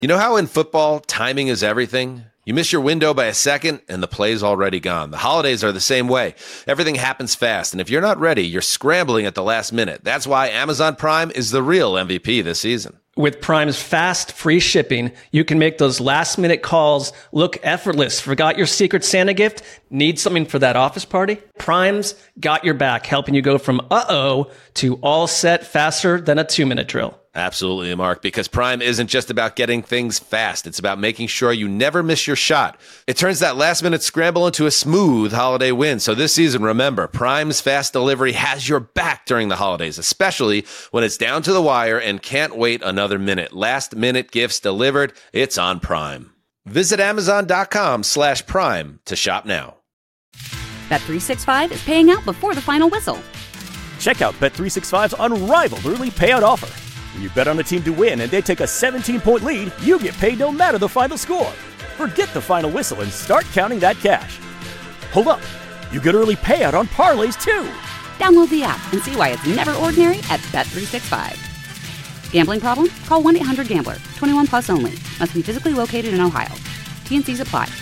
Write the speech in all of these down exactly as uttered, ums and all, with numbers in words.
You know how in football, timing is everything? You miss your window by a second, and the play's already gone. The holidays are the same way. Everything happens fast, and if you're not ready, you're scrambling at the last minute. That's why Amazon Prime is the real M V P this season. With Prime's fast, free shipping, you can make those last-minute calls look effortless. Forgot your Secret Santa gift? Need something for that office party? Prime's got your back, helping you go from uh-oh to all set faster than a two-minute drill. Absolutely, Mark, because Prime isn't just about getting things fast. It's about making sure you never miss your shot. It turns that last-minute scramble into a smooth holiday win. So this season, remember, Prime's fast delivery has your back during the holidays, especially when it's down to the wire and can't wait another minute. Last-minute gifts delivered. It's on Prime. Visit Amazon.com slash Prime to shop now. Bet three sixty-five is paying out before the final whistle. Check out Bet three sixty-five's unrivaled early payout offer. When you bet on a team to win and they take a seventeen-point lead, you get paid no matter the final score. Forget the final whistle and start counting that cash. Hold up. You get early payout on parlays, too. Download the app and see why it's never ordinary at Bet three sixty-five. Gambling problem? Call one eight hundred gambler. twenty-one plus only. Must be physically located in Ohio. T and C's apply.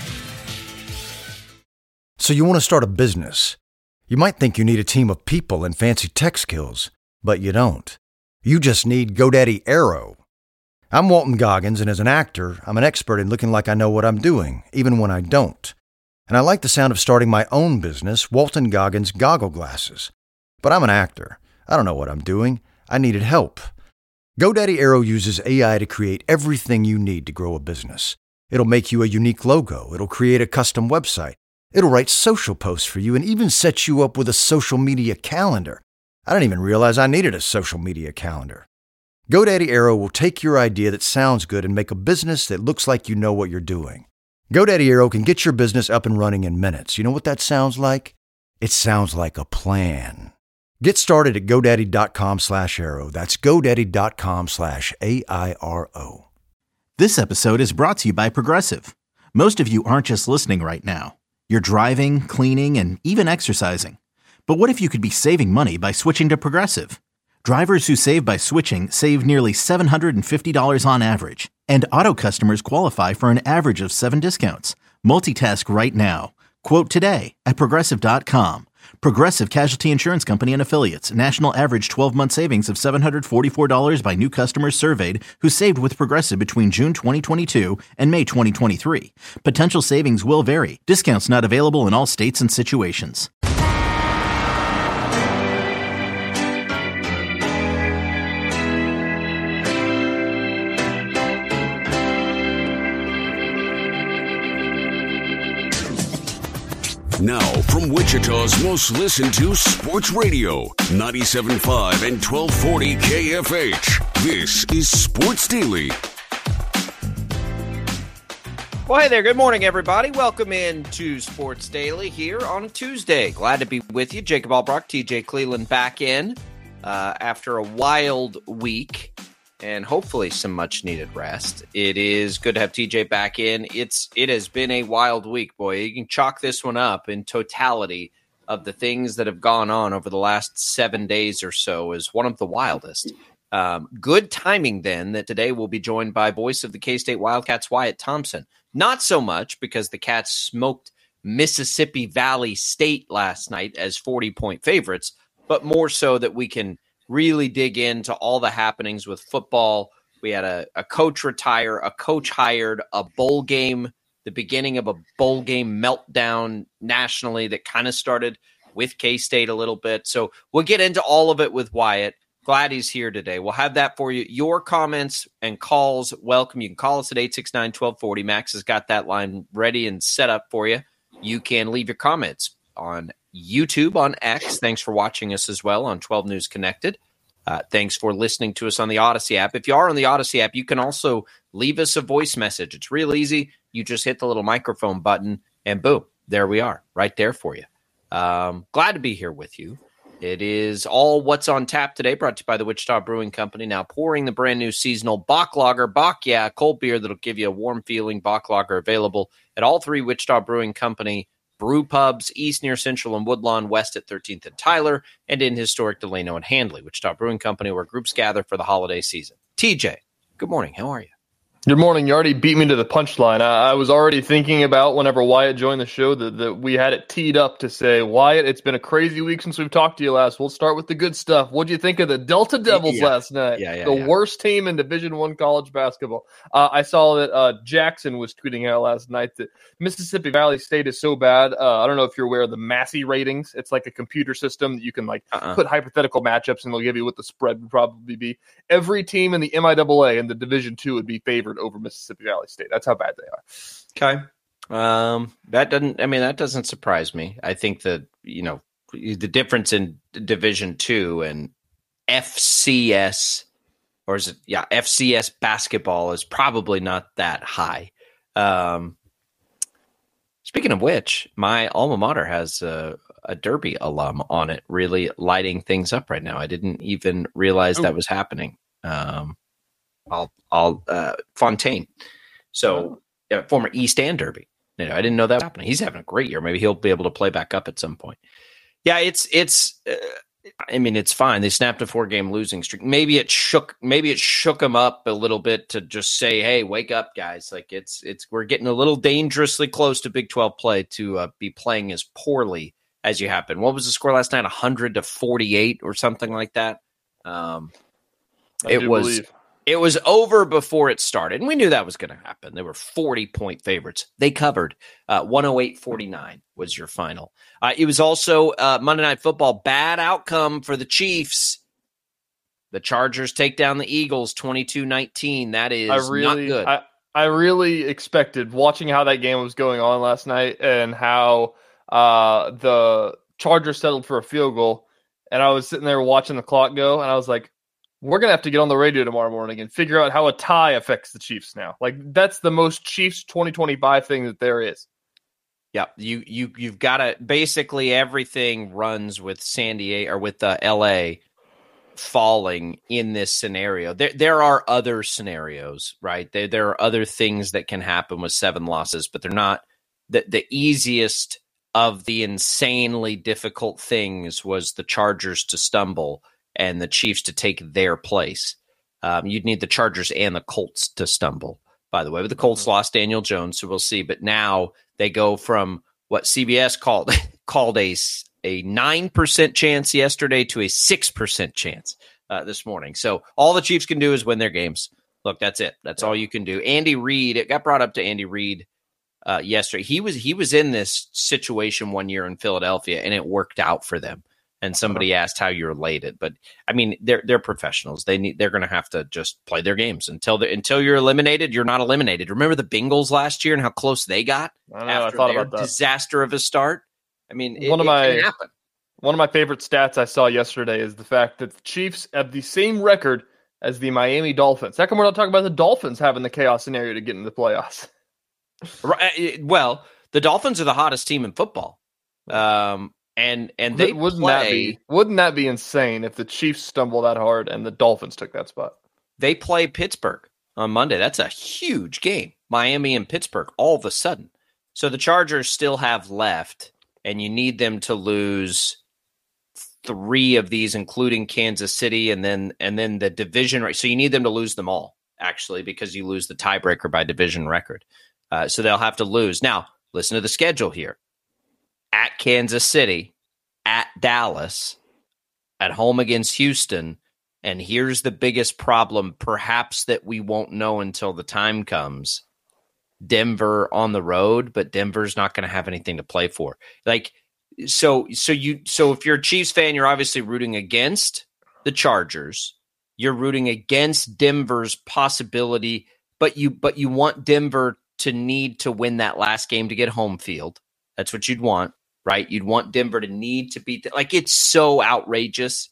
So you want to start a business. You might think you need a team of people and fancy tech skills, but you don't. You just need GoDaddy Aero. I'm Walton Goggins, and as an actor, I'm an expert in looking like I know what I'm doing, even when I don't. And I like the sound of starting my own business, Walton Goggins Goggle Glasses. But I'm an actor. I don't know what I'm doing. I needed help. GoDaddy Aero uses A I to create everything you need to grow a business. It'll make you a unique logo. It'll create a custom website. It'll write social posts for you and even set you up with a social media calendar. I didn't even realize I needed a social media calendar. GoDaddy Aero will take your idea that sounds good and make a business that looks like you know what you're doing. GoDaddy Aero can get your business up and running in minutes. You know what that sounds like? It sounds like a plan. Get started at GoDaddy.com slash Aero. That's GoDaddy.com slash A I R O. This episode is brought to you by Progressive. Most of you aren't just listening right now. You're driving, cleaning, and even exercising. But what if you could be saving money by switching to Progressive? Drivers who save by switching save nearly seven hundred fifty dollars on average. And auto customers qualify for an average of seven discounts. Multitask right now. Quote today at Progressive dot com. Progressive Casualty Insurance Company and Affiliates. National average twelve-month savings of seven hundred forty-four dollars by new customers surveyed who saved with Progressive between June twenty twenty-two and May twenty twenty-three. Potential savings will vary. Discounts not available in all states and situations. Now, from Wichita's most listened to sports radio, ninety-seven point five and twelve forty K F H. This is Sports Daily. Well, hey there. Good morning, everybody. Welcome in to Sports Daily here on a Tuesday. Glad to be with you. Jacob Albrock, T J Cleveland back in uh, after a wild week and hopefully some much-needed rest. It is good to have T J back in. It's It has been a wild week, boy. You can chalk this one up in totality of the things that have gone on over the last seven days or so as one of the wildest. Um, good timing, then, that today we'll be joined by voice of the K-State Wildcats, Wyatt Thompson. Not so much because the Cats smoked Mississippi Valley State last night as forty-point favorites, but more so that we can really dig into all the happenings with football. We had a, a coach retire, a coach hired, a bowl game, the beginning of a bowl game meltdown nationally that kind of started with K-State a little bit. So we'll get into all of it with Wyatt. Glad he's here today. We'll have that for you. Your comments and calls, welcome. You can call us at eight six nine, one two four zero. Max has got that line ready and set up for you. You can leave your comments on YouTube, on X. Thanks for watching us as well on twelve News Connected. Uh, thanks for listening to us on the Odyssey app. If you are on the Odyssey app, you can also leave us a voice message. It's real easy. You just hit the little microphone button and boom, there we are, right there for you. Um, glad to be here with you. It is all What's on Tap today, brought to you by the Wichita Brewing Company. Now pouring the brand new seasonal Bach Lager. Bach, yeah, cold beer that'll give you a warm feeling. Bach Lager available at all three Wichita Brewing Company brew pubs, east near Central and Woodlawn, west at thirteenth and Tyler, and in historic Delano and Handley. Wichita Brewing Company, where groups gather for the holiday season. T J, good morning. How are you? Good morning. You already beat me to the punchline. I, I was already thinking about whenever Wyatt joined the show that, that we had it teed up to say, Wyatt, it's been a crazy week since we've talked to you last. We'll start with the good stuff. What'd you think of the Delta Devils yeah. last night? Yeah, yeah, the yeah. worst team in Division One college basketball. Uh, I saw that uh, Jackson was tweeting out last night that Mississippi Valley State is so bad. Uh, I don't know if you're aware of the Massey ratings. It's like a computer system that you can like Uh-uh. put hypothetical matchups and they'll give you what the spread would probably be. Every team in the M I A A in the Division Two would be favored over Mississippi Valley State. That's how bad they are. Okay. Um, that doesn't, I mean, that doesn't surprise me. I think that, you know, the difference in Division Two and F C S, or is it, yeah, F C S basketball is probably not that high. Um, speaking of which, my alma mater has a, a Derby alum on it, really lighting things up right now. I didn't even realize Ooh. that was happening. Um, I'll, I'll, uh, Fontaine. So, uh, former East End Derby. You know, I didn't know that was happening. He's having a great year. Maybe he'll be able to play back up at some point. Yeah, it's it's. Uh, I mean, it's fine. They snapped a four-game losing streak. Maybe it shook. Maybe it shook them up a little bit to just say, "Hey, wake up, guys! Like it's it's we're getting a little dangerously close to Big twelve play to uh, be playing as poorly as you have been." What was the score last night? A hundred to forty-eight or something like that. Um, I it do was. believe. It was over before it started, and we knew that was going to happen. They were forty-point favorites. They covered. Uh, one oh eight forty-nine was your final. Uh, it was also uh, Monday Night Football. Bad outcome for the Chiefs. The Chargers take down the Eagles twenty-two nineteen. That is I really, not good. I, I really expected, watching how that game was going on last night and how uh, the Chargers settled for a field goal, and I was sitting there watching the clock go, and I was like, we're going to have to get on the radio tomorrow morning and figure out how a tie affects the Chiefs now. Like, that's the most Chiefs twenty twenty-five thing that there is. Yeah, you you you've got to basically everything runs with San Diego or with uh, L A falling in this scenario. There there are other scenarios, right? There there are other things that can happen with seven losses, but they're not the the easiest of the insanely difficult things was the Chargers to stumble and the Chiefs to take their place. Um, you'd need the Chargers and the Colts to stumble, by the way. But the Colts lost Daniel Jones, so we'll see. But now they go from what C B S called called a, a nine percent chance yesterday to a six percent chance uh, this morning. So all the Chiefs can do is win their games. Look, that's it. That's all you can do. Andy Reid, it got brought up to Andy Reid uh, yesterday. He was he was in this situation one year in Philadelphia, and it worked out for them. And somebody asked how you related, but I mean, they're they're professionals. They need they're going to have to just play their games until the, until you're eliminated. You're not eliminated. Remember the Bengals last year and how close they got I know, after I thought their about that. disaster of a start. I mean, it, One of it my- can happen. One of my favorite stats I saw yesterday is the fact that the Chiefs have the same record as the Miami Dolphins. How come we're not talking about the Dolphins having the chaos scenario to get into the playoffs? Right, well, the Dolphins are the hottest team in football, um, and and they wouldn't play. that be wouldn't that be insane if the Chiefs stumble that hard and the Dolphins took that spot? They play Pittsburgh on Monday. That's a huge game. Miami and Pittsburgh all of a sudden. So the Chargers still have left, and you need them to lose three of these, including Kansas City, and then and then the division. So you need them to lose them all, actually, because you lose the tiebreaker by division record. Uh, so they'll have to lose. Now, listen to the schedule here. At Kansas City, at Dallas, at home against Houston, and here's the biggest problem, perhaps that we won't know until the time comes. Denver on the road, but Denver's not going to have anything to play for. Like, so, so you, so if you're a Chiefs fan, you're obviously rooting against the Chargers. You're rooting against Denver's possibility, but you, but you want Denver to need to win that last game to get home field. That's what you'd want, right? You'd want Denver to need to beat, the, like, it's so outrageous.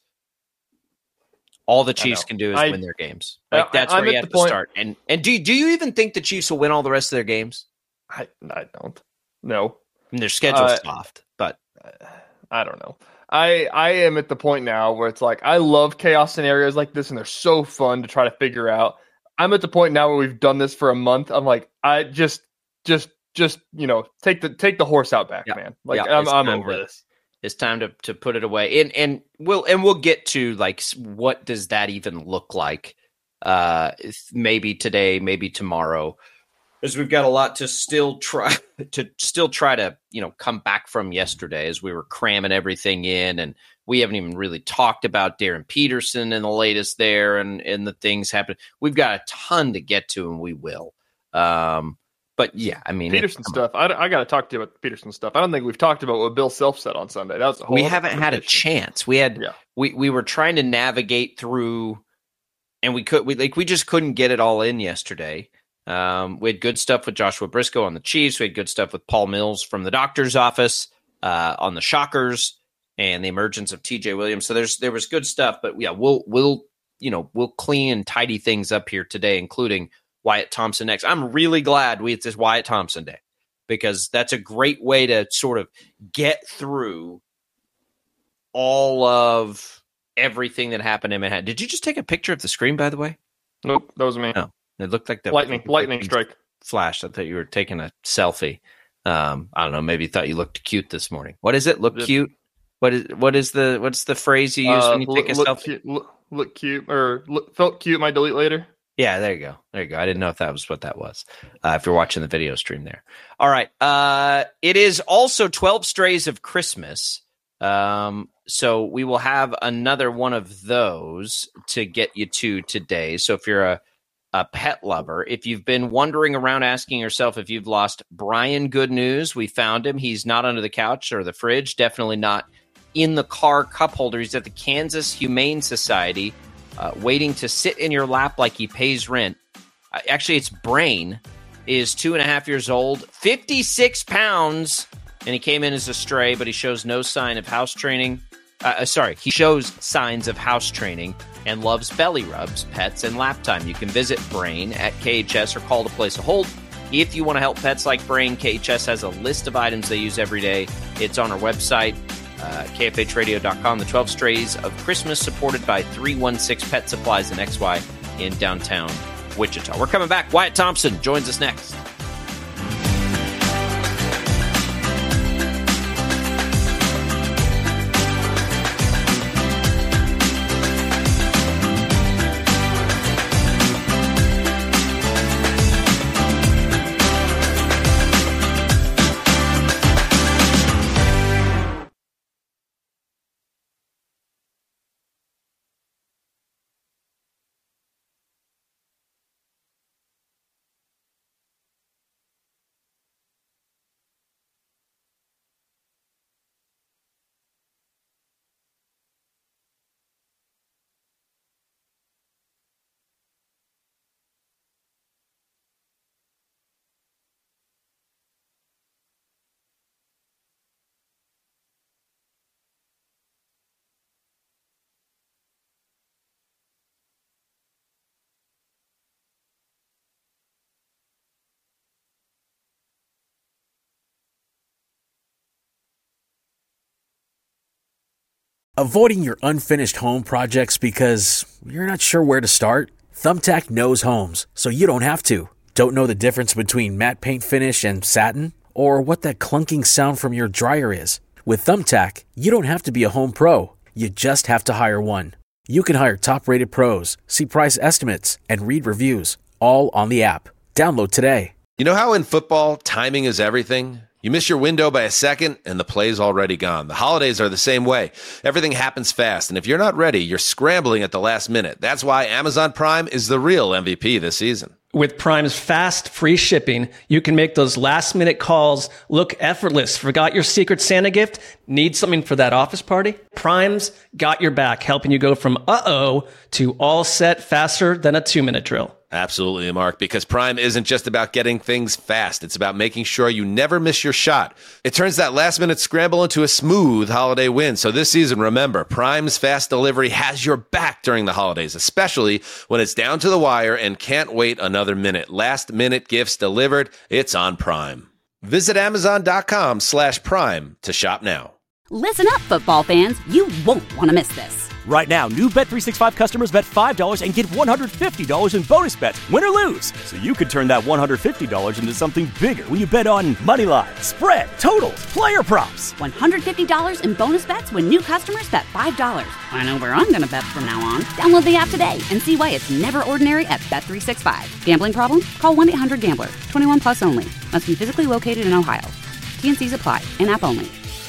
All the Chiefs can do is I, win their games. Like, that's I, where you at have the to point, start. And and do do you even think the Chiefs will win all the rest of their games? I, I don't. No. I mean, their schedule's Uh, soft, but I don't know. I I am at the point now where it's like I love chaos scenarios like this, and they're so fun to try to figure out. I'm at the point now where we've done this for a month. I'm like, I just just just you know take the take the horse out back, Yeah. man. Like Yeah, I'm it's I'm time over to- this. it's time to to put it away. And and we'll and we'll get to like what does that even look like uh, maybe today, maybe tomorrow, as we've got a lot to still try to still try to, you know, come back from yesterday as we were cramming everything in. And we haven't even really talked about Darren Peterson and the latest there and, and the things happening. We've got a ton to get to, and we will. Um, But yeah, I mean, Peterson stuff. I, I got to talk to you about the Peterson stuff. I don't think we've talked about what Bill Self said on Sunday. That was a whole we haven't had a chance. We had yeah. we we were trying to navigate through, and we could we like we just couldn't get it all in yesterday. Um, we had good stuff with Joshua Briscoe on the Chiefs. We had good stuff with Paul Mills from the doctor's office uh, on the Shockers and the emergence of T J Williams. So there's there was good stuff. But yeah, we'll we'll you know we'll clean and tidy things up here today, including Wyatt Thompson next. I'm really glad we it's this Wyatt Thompson day, because that's a great way to sort of get through all of everything that happened in Manhattan. Did you just take a picture of the screen, by the way? Nope, that was me. No, it looked like the lightning lightning strike flashed. I thought you were taking a selfie. Um, I don't know. Maybe you thought you looked cute this morning. What is it? Look Did, cute. What is what is the what's the phrase you use uh, when you take look, a look selfie? Cute, look, look cute or look, felt cute. Might delete later. Yeah, there you go. There you go. I didn't know if that was what that was. Uh, if you're watching the video stream there. All right. Uh, it is also twelve Strays of Christmas. Um, so we will have another one of those to get you to today. So if you're a, a pet lover, if you've been wandering around asking yourself if you've lost Brian, good news. We found him. He's not under the couch or the fridge. Definitely not in the car cup holder. He's at the Kansas Humane Society. Uh, waiting to sit in your lap like he pays rent. Uh, actually, it's Brain, is two and a half years old, fifty-six pounds, and he came in as a stray, but he shows no sign of house training. Uh, sorry, he shows signs of house training and loves belly rubs, pets, and lap time. You can visit Brain at K H S or call to place a hold. If you want to help pets like Brain, K H S has a list of items they use every day. It's on our website. Uh, K F H radio dot com, the twelve Strays of Christmas, supported by three one six Pet Supplies and X Y in downtown Wichita. We're coming back. Wyatt Thompson joins us next. Avoiding your unfinished home projects because you're not sure where to start? Thumbtack knows homes, so you don't have to. Don't know the difference between matte paint finish and satin? Or what that clunking sound from your dryer is? With Thumbtack, you don't have to be a home pro. You just have to hire one. You can hire top-rated pros, see price estimates, and read reviews, all on the app. Download today. You know how in football, timing is everything? You miss your window by a second, and the play's already gone. The holidays are the same way. Everything happens fast, and if you're not ready, you're scrambling at the last minute. That's why Amazon Prime is the real M V P this season. With Prime's fast, free shipping, you can make those last-minute calls look effortless. Forgot your Secret Santa gift? Need something for that office party? Prime's got your back, helping you go from uh-oh to all set faster than a two-minute drill. Absolutely, Mark, because Prime isn't just about getting things fast. It's about making sure you never miss your shot. It turns that last-minute scramble into a smooth holiday win. So this season, remember, Prime's fast delivery has your back during the holidays, especially when it's down to the wire and can't wait another minute. Last-minute gifts delivered. It's on Prime. Visit Amazon.com slash Prime to shop now. Listen up, football fans. You won't want to miss this. Right now, new Bet three sixty-five customers bet five dollars and get one hundred fifty dollars in bonus bets, win or lose. So you could turn that one hundred fifty dollars into something bigger when you bet on money line, spread, totals, player props. one hundred fifty dollars in bonus bets when new customers bet five dollars. I know where I'm going to bet from now on. Download the app today and see why it's never ordinary at Bet three sixty-five. Gambling problem? Call one eight hundred gambler. twenty-one plus only. Must be physically located in Ohio. T and C's apply. In-app only.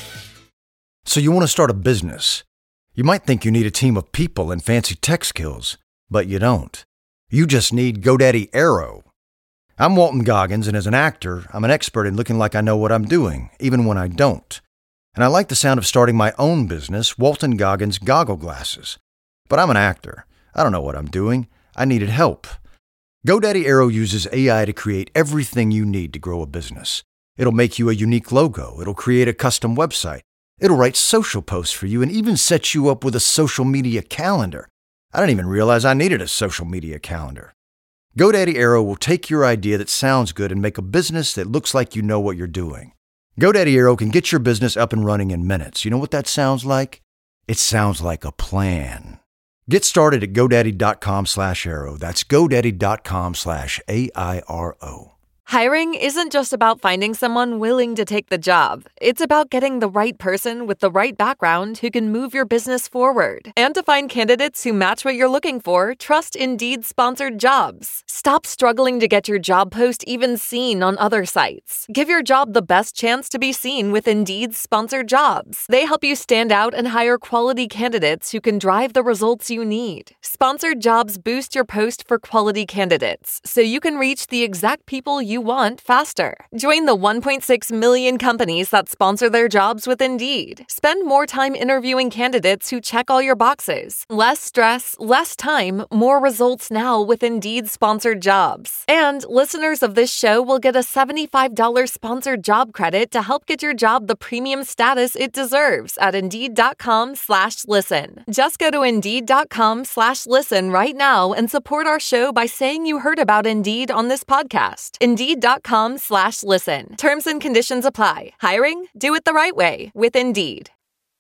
So you want to start a business. You might think you need a team of people and fancy tech skills, but you don't. You just need GoDaddy Aero. I'm Walton Goggins, and as an actor, I'm an expert in looking like I know what I'm doing, even when I don't. And I like the sound of starting my own business, Walton Goggins Goggle Glasses. But I'm an actor. I don't know what I'm doing. I needed help. GoDaddy Aero uses A I to create everything you need to grow a business. It'll make you a unique logo. It'll create a custom website. It'll write social posts for you and even set you up with a social media calendar. I didn't even realize I needed a social media calendar. GoDaddy Aero will take your idea that sounds good and make a business that looks like you know what you're doing. GoDaddy Aero can get your business up and running in minutes. You know what that sounds like? It sounds like a plan. Get started at GoDaddy.com slash Aero. That's GoDaddy.com slash A I R O. Hiring isn't just about finding someone willing to take the job. It's about getting the right person with the right background who can move your business forward. And to find candidates who match what you're looking for, trust Indeed sponsored jobs. Stop struggling to get your job post even seen on other sites. Give your job the best chance to be seen with Indeed sponsored jobs. They help you stand out and hire quality candidates who can drive the results you need. Sponsored jobs boost your post for quality candidates, so you can reach the exact people you want faster. Join the one point six million companies that sponsor their jobs with Indeed. Spend more time interviewing candidates who check all your boxes. Less stress, less time, more results now with Indeed sponsored jobs. And listeners of this show will get a seventy-five dollars sponsored job credit to help get your job the premium status it deserves at Indeed.com slash listen. Just go to Indeed.com slash listen right now and support our show by saying you heard about Indeed on this podcast. Indeed.com slash listen. Terms and conditions apply. Hiring? Do it the right way with Indeed.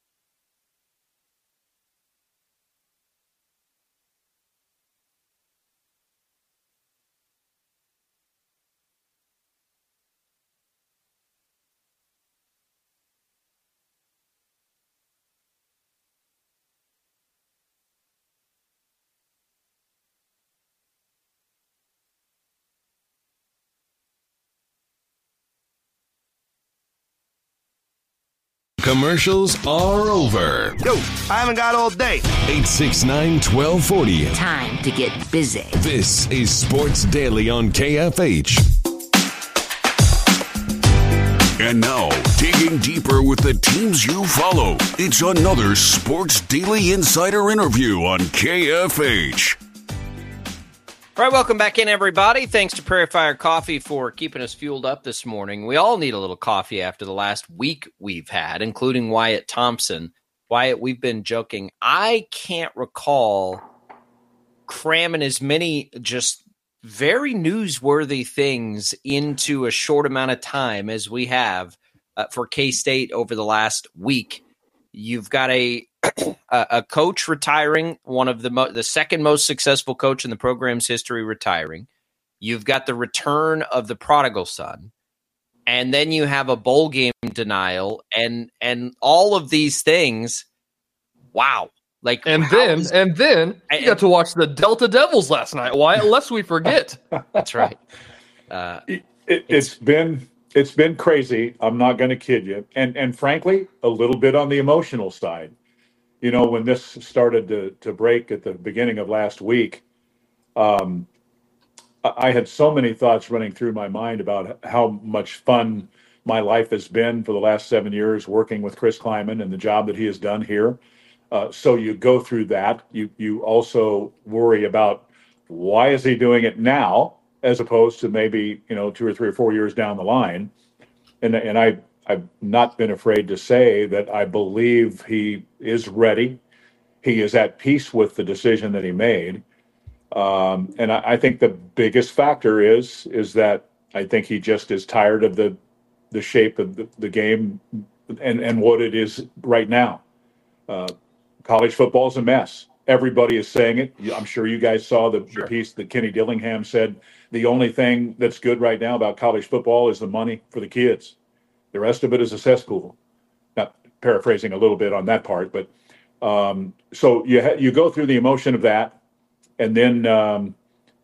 Commercials are over. Yo, I haven't got all day. eight six nine, one two four zero. Time to get busy. This is Sports Daily on K F H. And now, digging deeper with the teams you follow, it's another Sports Daily Insider interview on K F H. All right, welcome back in, everybody. Thanks to Prairie Fire Coffee for keeping us fueled up this morning. We all need a little coffee after the last week we've had, including Wyatt Thompson. Wyatt, we've been joking. I can't recall cramming as many just very newsworthy things into a short amount of time as we have uh, for K-State over the last week. You've got a a coach retiring, one of the mo- the second most successful coach in the program's history retiring. You've got the return of the prodigal son, and then you have a bowl game denial, and and all of these things. Wow! Like and then is, and then you got to watch the Delta Devils last night. Why? Lest we forget. That's right. Uh, it, it, it's been it's been crazy. I'm not going to kid you, and and frankly, a little bit on the emotional side. You know, when this started to, to break at the beginning of last week, um, I had so many thoughts running through my mind about how much fun my life has been for the last seven years working with Chris Kleiman and the job that he has done here. Uh, so you go through that. You you also worry about why is he doing it now as opposed to maybe, you know, two or three or four years down the line. And and I. I've not been afraid to say that I believe he is ready. He is at peace with the decision that he made. Um, and I, I think the biggest factor is is that I think he just is tired of the the shape of the, the game and, and what it is right now. Uh, college football is a mess. Everybody is saying it. I'm sure you guys saw the, sure. the piece that Kenny Dillingham said. The only thing that's good right now about college football is the money for the kids. The rest of it is a cesspool. Not paraphrasing a little bit on that part, but um, so you ha- you go through the emotion of that, and then um,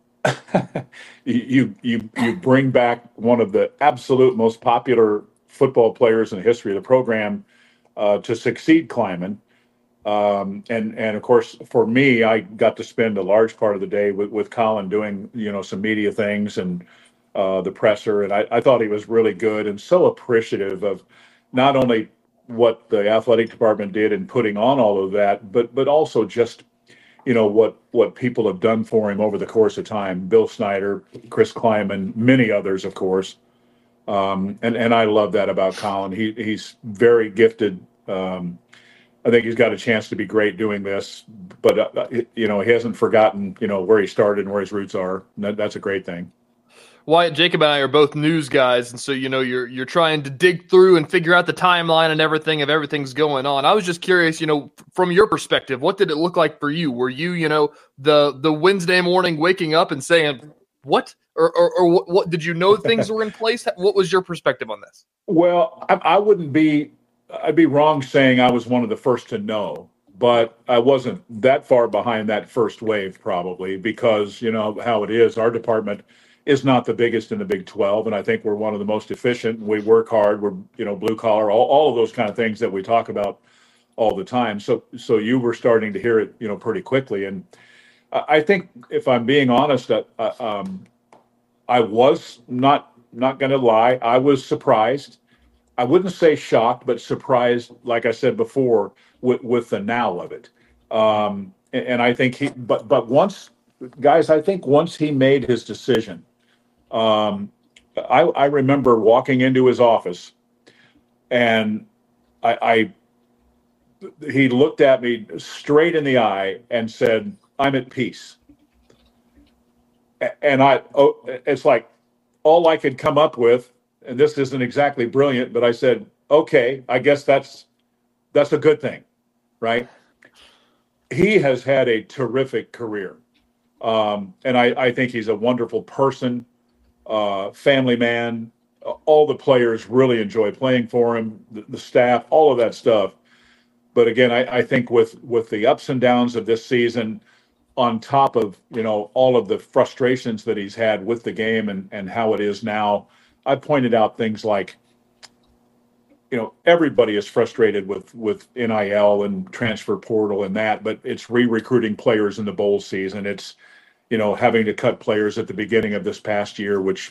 you you you bring back one of the absolute most popular football players in the history of the program uh, to succeed Klieman. Um, and, and of course, for me, I got to spend a large part of the day with, with Colin doing, you know, some media things and uh, the presser. And I, I thought he was really good and so appreciative of not only what the athletic department did in putting on all of that, but, but also just, you know, what, what people have done for him over the course of time. Bill Snyder, Chris Klieman, many others, of course. Um, and, and I love that about Colin. He, he's very gifted. Um, I think he's got a chance to be great doing this, but uh, you know, he hasn't forgotten, you know, where he started and where his roots are. That, that's a great thing. Wyatt, Jacob and I are both news guys, and so you know you're you're trying to dig through and figure out the timeline and everything of everything's going on. I was just curious, you know, from your perspective, what did it look like for you? Were you, you know, the the Wednesday morning waking up and saying, "What?" or or, or what, what did you know things were in place? What was your perspective on this? Well, I, I wouldn't be. I'd be wrong saying I was one of the first to know, but I wasn't that far behind that first wave probably because, you know, how it is. Our department is not the biggest in the Big twelve, and I think we're one of the most efficient. We work hard. We're, you know, blue collar, all, all of those kind of things that we talk about all the time. So so you were starting to hear it, you know, pretty quickly. And I think if I'm being honest, uh, um, I was not not going to lie. I was surprised. I wouldn't say shocked, but surprised, like I said before, with, with the now of it. Um, and, and I think he, but but once, guys, I think once he made his decision, um, I, I remember walking into his office, and I, I he looked at me straight in the eye and said, "I'm at peace." And I, oh, it's like all I could come up with. And this isn't exactly brilliant, but I said, okay, I guess that's that's a good thing, right? He has had a terrific career. Um, and I, I think he's a wonderful person, uh, family man. All the players really enjoy playing for him, the, the staff, all of that stuff. But again, I, I think with, with the ups and downs of this season, on top of, you know, all of the frustrations that he's had with the game and, and how it is now, I pointed out things like, you know, everybody is frustrated with, with N I L and transfer portal and that, but it's re-recruiting players in the bowl season. It's, you know, having to cut players at the beginning of this past year, which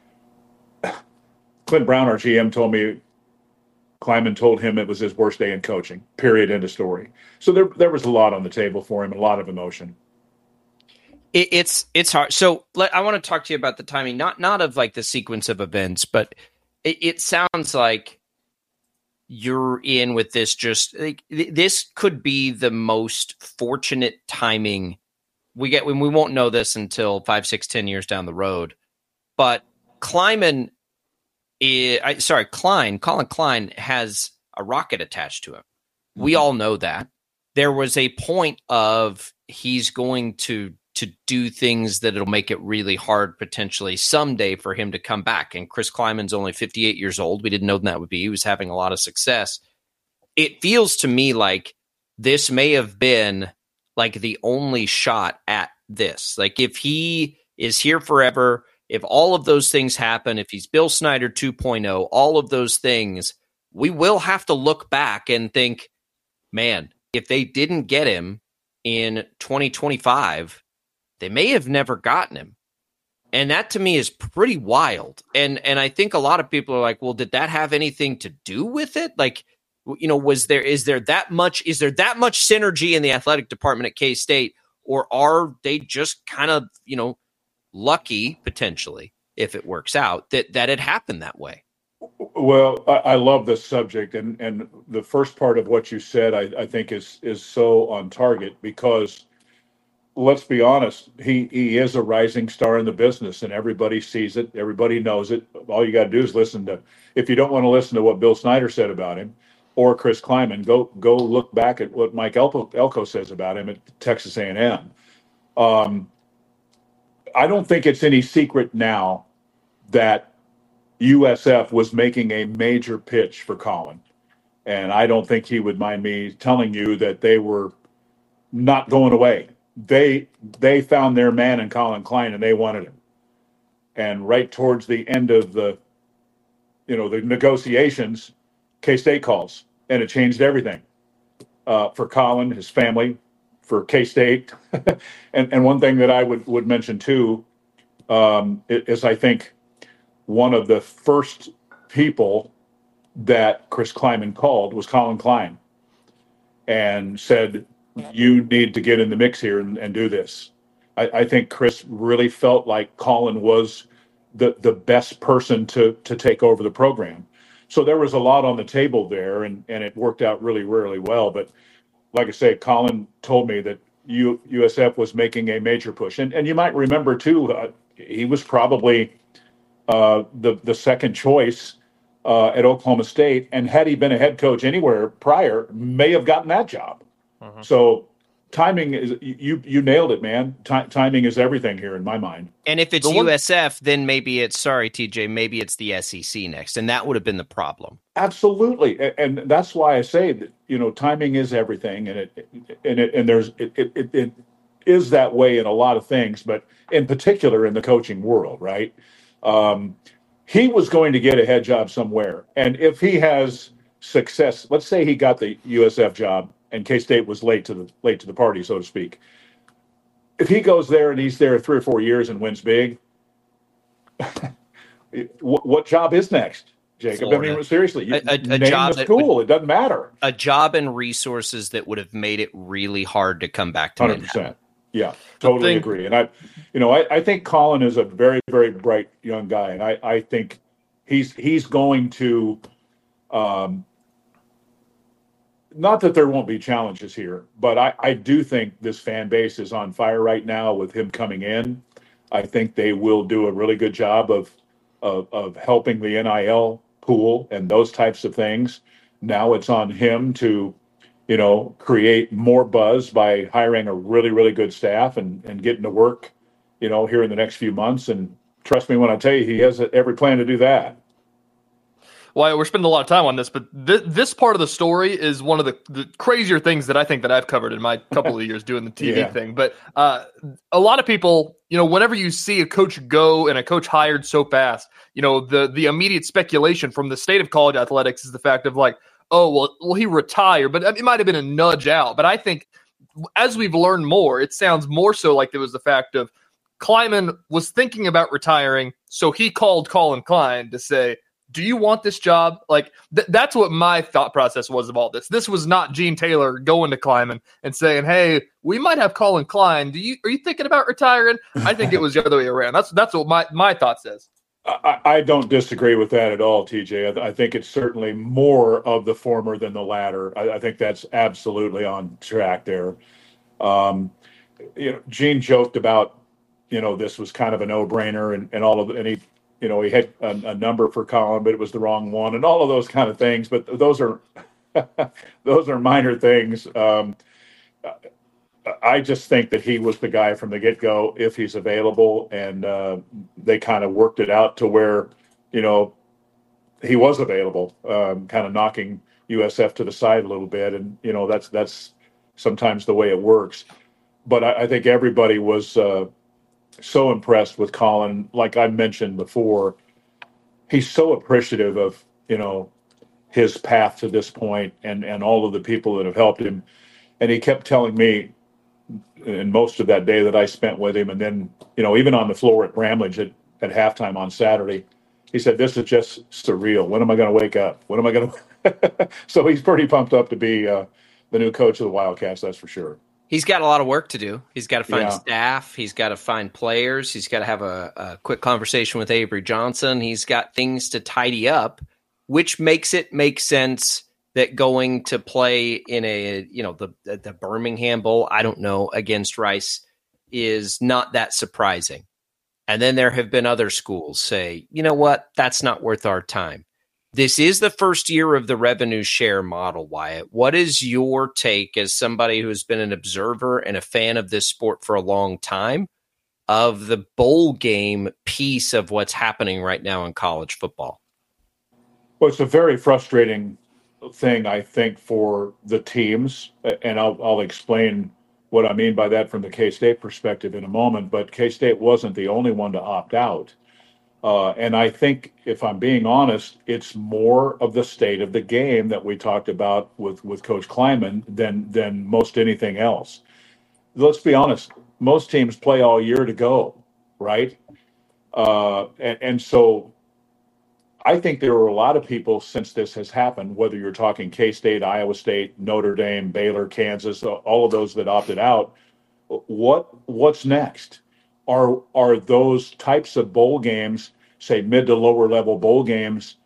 Clint Brown, our G M, told me Klieman told him it was his worst day in coaching, period, end of story. So there, there was a lot on the table for him, a lot of emotion. It, it's it's hard. So let, I want to talk to you about the timing, not not of like the sequence of events, but it, it sounds like you're in with this. Just like, this could be the most fortunate timing we get. When we won't know this until five, six, ten years down the road. But Klieman, is, I, sorry, Klein, Colin Klein has a rocket attached to him. Mm-hmm. We all know that. There was a point of he's going to. to do things that it'll make it really hard potentially someday for him to come back. And Chris Kleiman's only fifty-eight years old. We didn't know that would be. He was having a lot of success. It feels to me like this may have been like the only shot at this. Like if he is here forever, if all of those things happen, if he's Bill Snyder two point oh, all of those things, we will have to look back and think, man, if they didn't get him in twenty twenty-five, they may have never gotten him. And that to me is pretty wild. And and I think a lot of people are like, well, did that have anything to do with it? Like, you know, was there is there that much is there that much synergy in the athletic department at K-State, or are they just kind of, you know, lucky potentially if it works out that that it happened that way? Well, I, I love this subject, and and the first part of what you said, I, I think is is so on target because let's be honest, he, he is a rising star in the business, and everybody sees it. Everybody knows it. All you got to do is listen to, if you don't want to listen to what Bill Snyder said about him, or Chris Kleiman. Go go look back at what Mike Elko, Elko says about him at Texas A and M. Um, I don't think it's any secret now that U S F was making a major pitch for Colin. And I don't think he would mind me telling you that they were not going away. They they found their man in Colin Klein, and they wanted him. And right towards the end of the, you know, the negotiations, K-State calls, and it changed everything uh, for Colin, his family, for K-State. and and one thing that I would, would mention too um, is I think one of the first people that Chris Kleiman called was Colin Klein and said, you need to get in the mix here and, and do this. I, I think Chris really felt like Colin was the, the best person to, to take over the program. So there was a lot on the table there, and, and it worked out really, really well. But like I say, Colin told me that U, USF was making a major push. And, and you might remember, too, uh, he was probably uh, the, the second choice uh, at Oklahoma State. And had he been a head coach anywhere prior, may have gotten that job. Uh-huh. So timing is, you you nailed it, man. T- timing is everything here in my mind. And if it's one, U S F, then maybe it's, sorry, T J, maybe it's the S E C next. And that would have been the problem. Absolutely. And, and that's why I say that, you know, timing is everything. And it, and it, and there's, it, it, it is that way in a lot of things, but in particular in the coaching world, right? Um, he was going to get a head job somewhere. And if he has success, let's say he got the U S F job, and K-State was late to the late to the party, so to speak. If he goes there and he's there three or four years and wins big, what, what job is next, Jacob? Florida. I mean, seriously, you a, a, a name job the school. would, it doesn't matter. A job and resources that would have made it really hard to come back to. one hundred percent. Yeah, totally thing, agree. And I, you know, I, I think Colin is a very, very bright young guy, and I, I think he's he's going to. Um, Not that there won't be challenges here, but I, I do think this fan base is on fire right now with him coming in. I think they will do a really good job of, of, of helping the N I L pool and those types of things. Now it's on him to, you know, create more buzz by hiring a really, really good staff and, and getting to work, you know, here in the next few months. And trust me when I tell you, he has every plan to do that. Well, we're spending a lot of time on this, but th- this part of the story is one of the, the crazier things that I think that I've covered in my couple of years doing the T V yeah. thing. But uh, a lot of people, you know, whenever you see a coach go and a coach hired so fast, you know, the the immediate speculation from the state of college athletics is the fact of like, oh, well, well, he retired, but it might have been a nudge out. But I think as we've learned more, it sounds more so like there was the fact of Kleiman was thinking about retiring, so he called Colin Klein to say, do you want this job? Like th- that's what my thought process was of all this. This was not Gene Taylor going to Kleiman and saying, "Hey, we might have Colin Klein. Do you are you thinking about retiring?" I think it was the other way around. That's that's what my, my thought says. I, I don't disagree with that at all, T J. I, I think it's certainly more of the former than the latter. I, I think that's absolutely on track there. Um, you know, Gene joked about, you know, this was kind of a no-brainer, and, and all of and he. You know, he had a, a number for Colin, but it was the wrong one, and all of those kind of things. But those are those are minor things. Um, I just think that he was the guy from the get-go if he's available, and uh, they kind of worked it out to where, you know, he was available, um, kind of knocking U S F to the side a little bit, and you know that's that's sometimes the way it works. But I, I think everybody was. Uh, so impressed with Colin. Like I mentioned before, he's so appreciative of, you know, his path to this point and, and all of the people that have helped him. And he kept telling me in most of that day that I spent with him, and then, you know, even on the floor at Bramlage at, at halftime on Saturday, he said, this is just surreal. When am I going to wake up? When am I going to? So he's pretty pumped up to be uh, the new coach of the Wildcats, that's for sure. He's got a lot of work to do. He's got to find Yeah. staff. He's got to find players. He's got to have a, a quick conversation with Avery Johnson. He's got things to tidy up, which makes it make sense that going to play in a, you know, the the Birmingham Bowl, I don't know, against Rice is not that surprising. And then there have been other schools say, you know what, that's not worth our time. This is the first year of the revenue share model, Wyatt. What is your take as somebody who has been an observer and a fan of this sport for a long time of the bowl game piece of what's happening right now in college football? Well, it's a very frustrating thing, I think, for the teams, and I'll, I'll explain what I mean by that from the K-State perspective in a moment, but K-State wasn't the only one to opt out. Uh, and I think, if I'm being honest, it's more of the state of the game that we talked about with, with Coach Kleiman than than most anything else. Let's be honest, most teams play all year to go, right? Uh, and, and so I think there are a lot of people since this has happened, whether you're talking K-State, Iowa State, Notre Dame, Baylor, Kansas, all of those that opted out. What what's next? Are are those types of bowl games, say mid to lower level bowl games,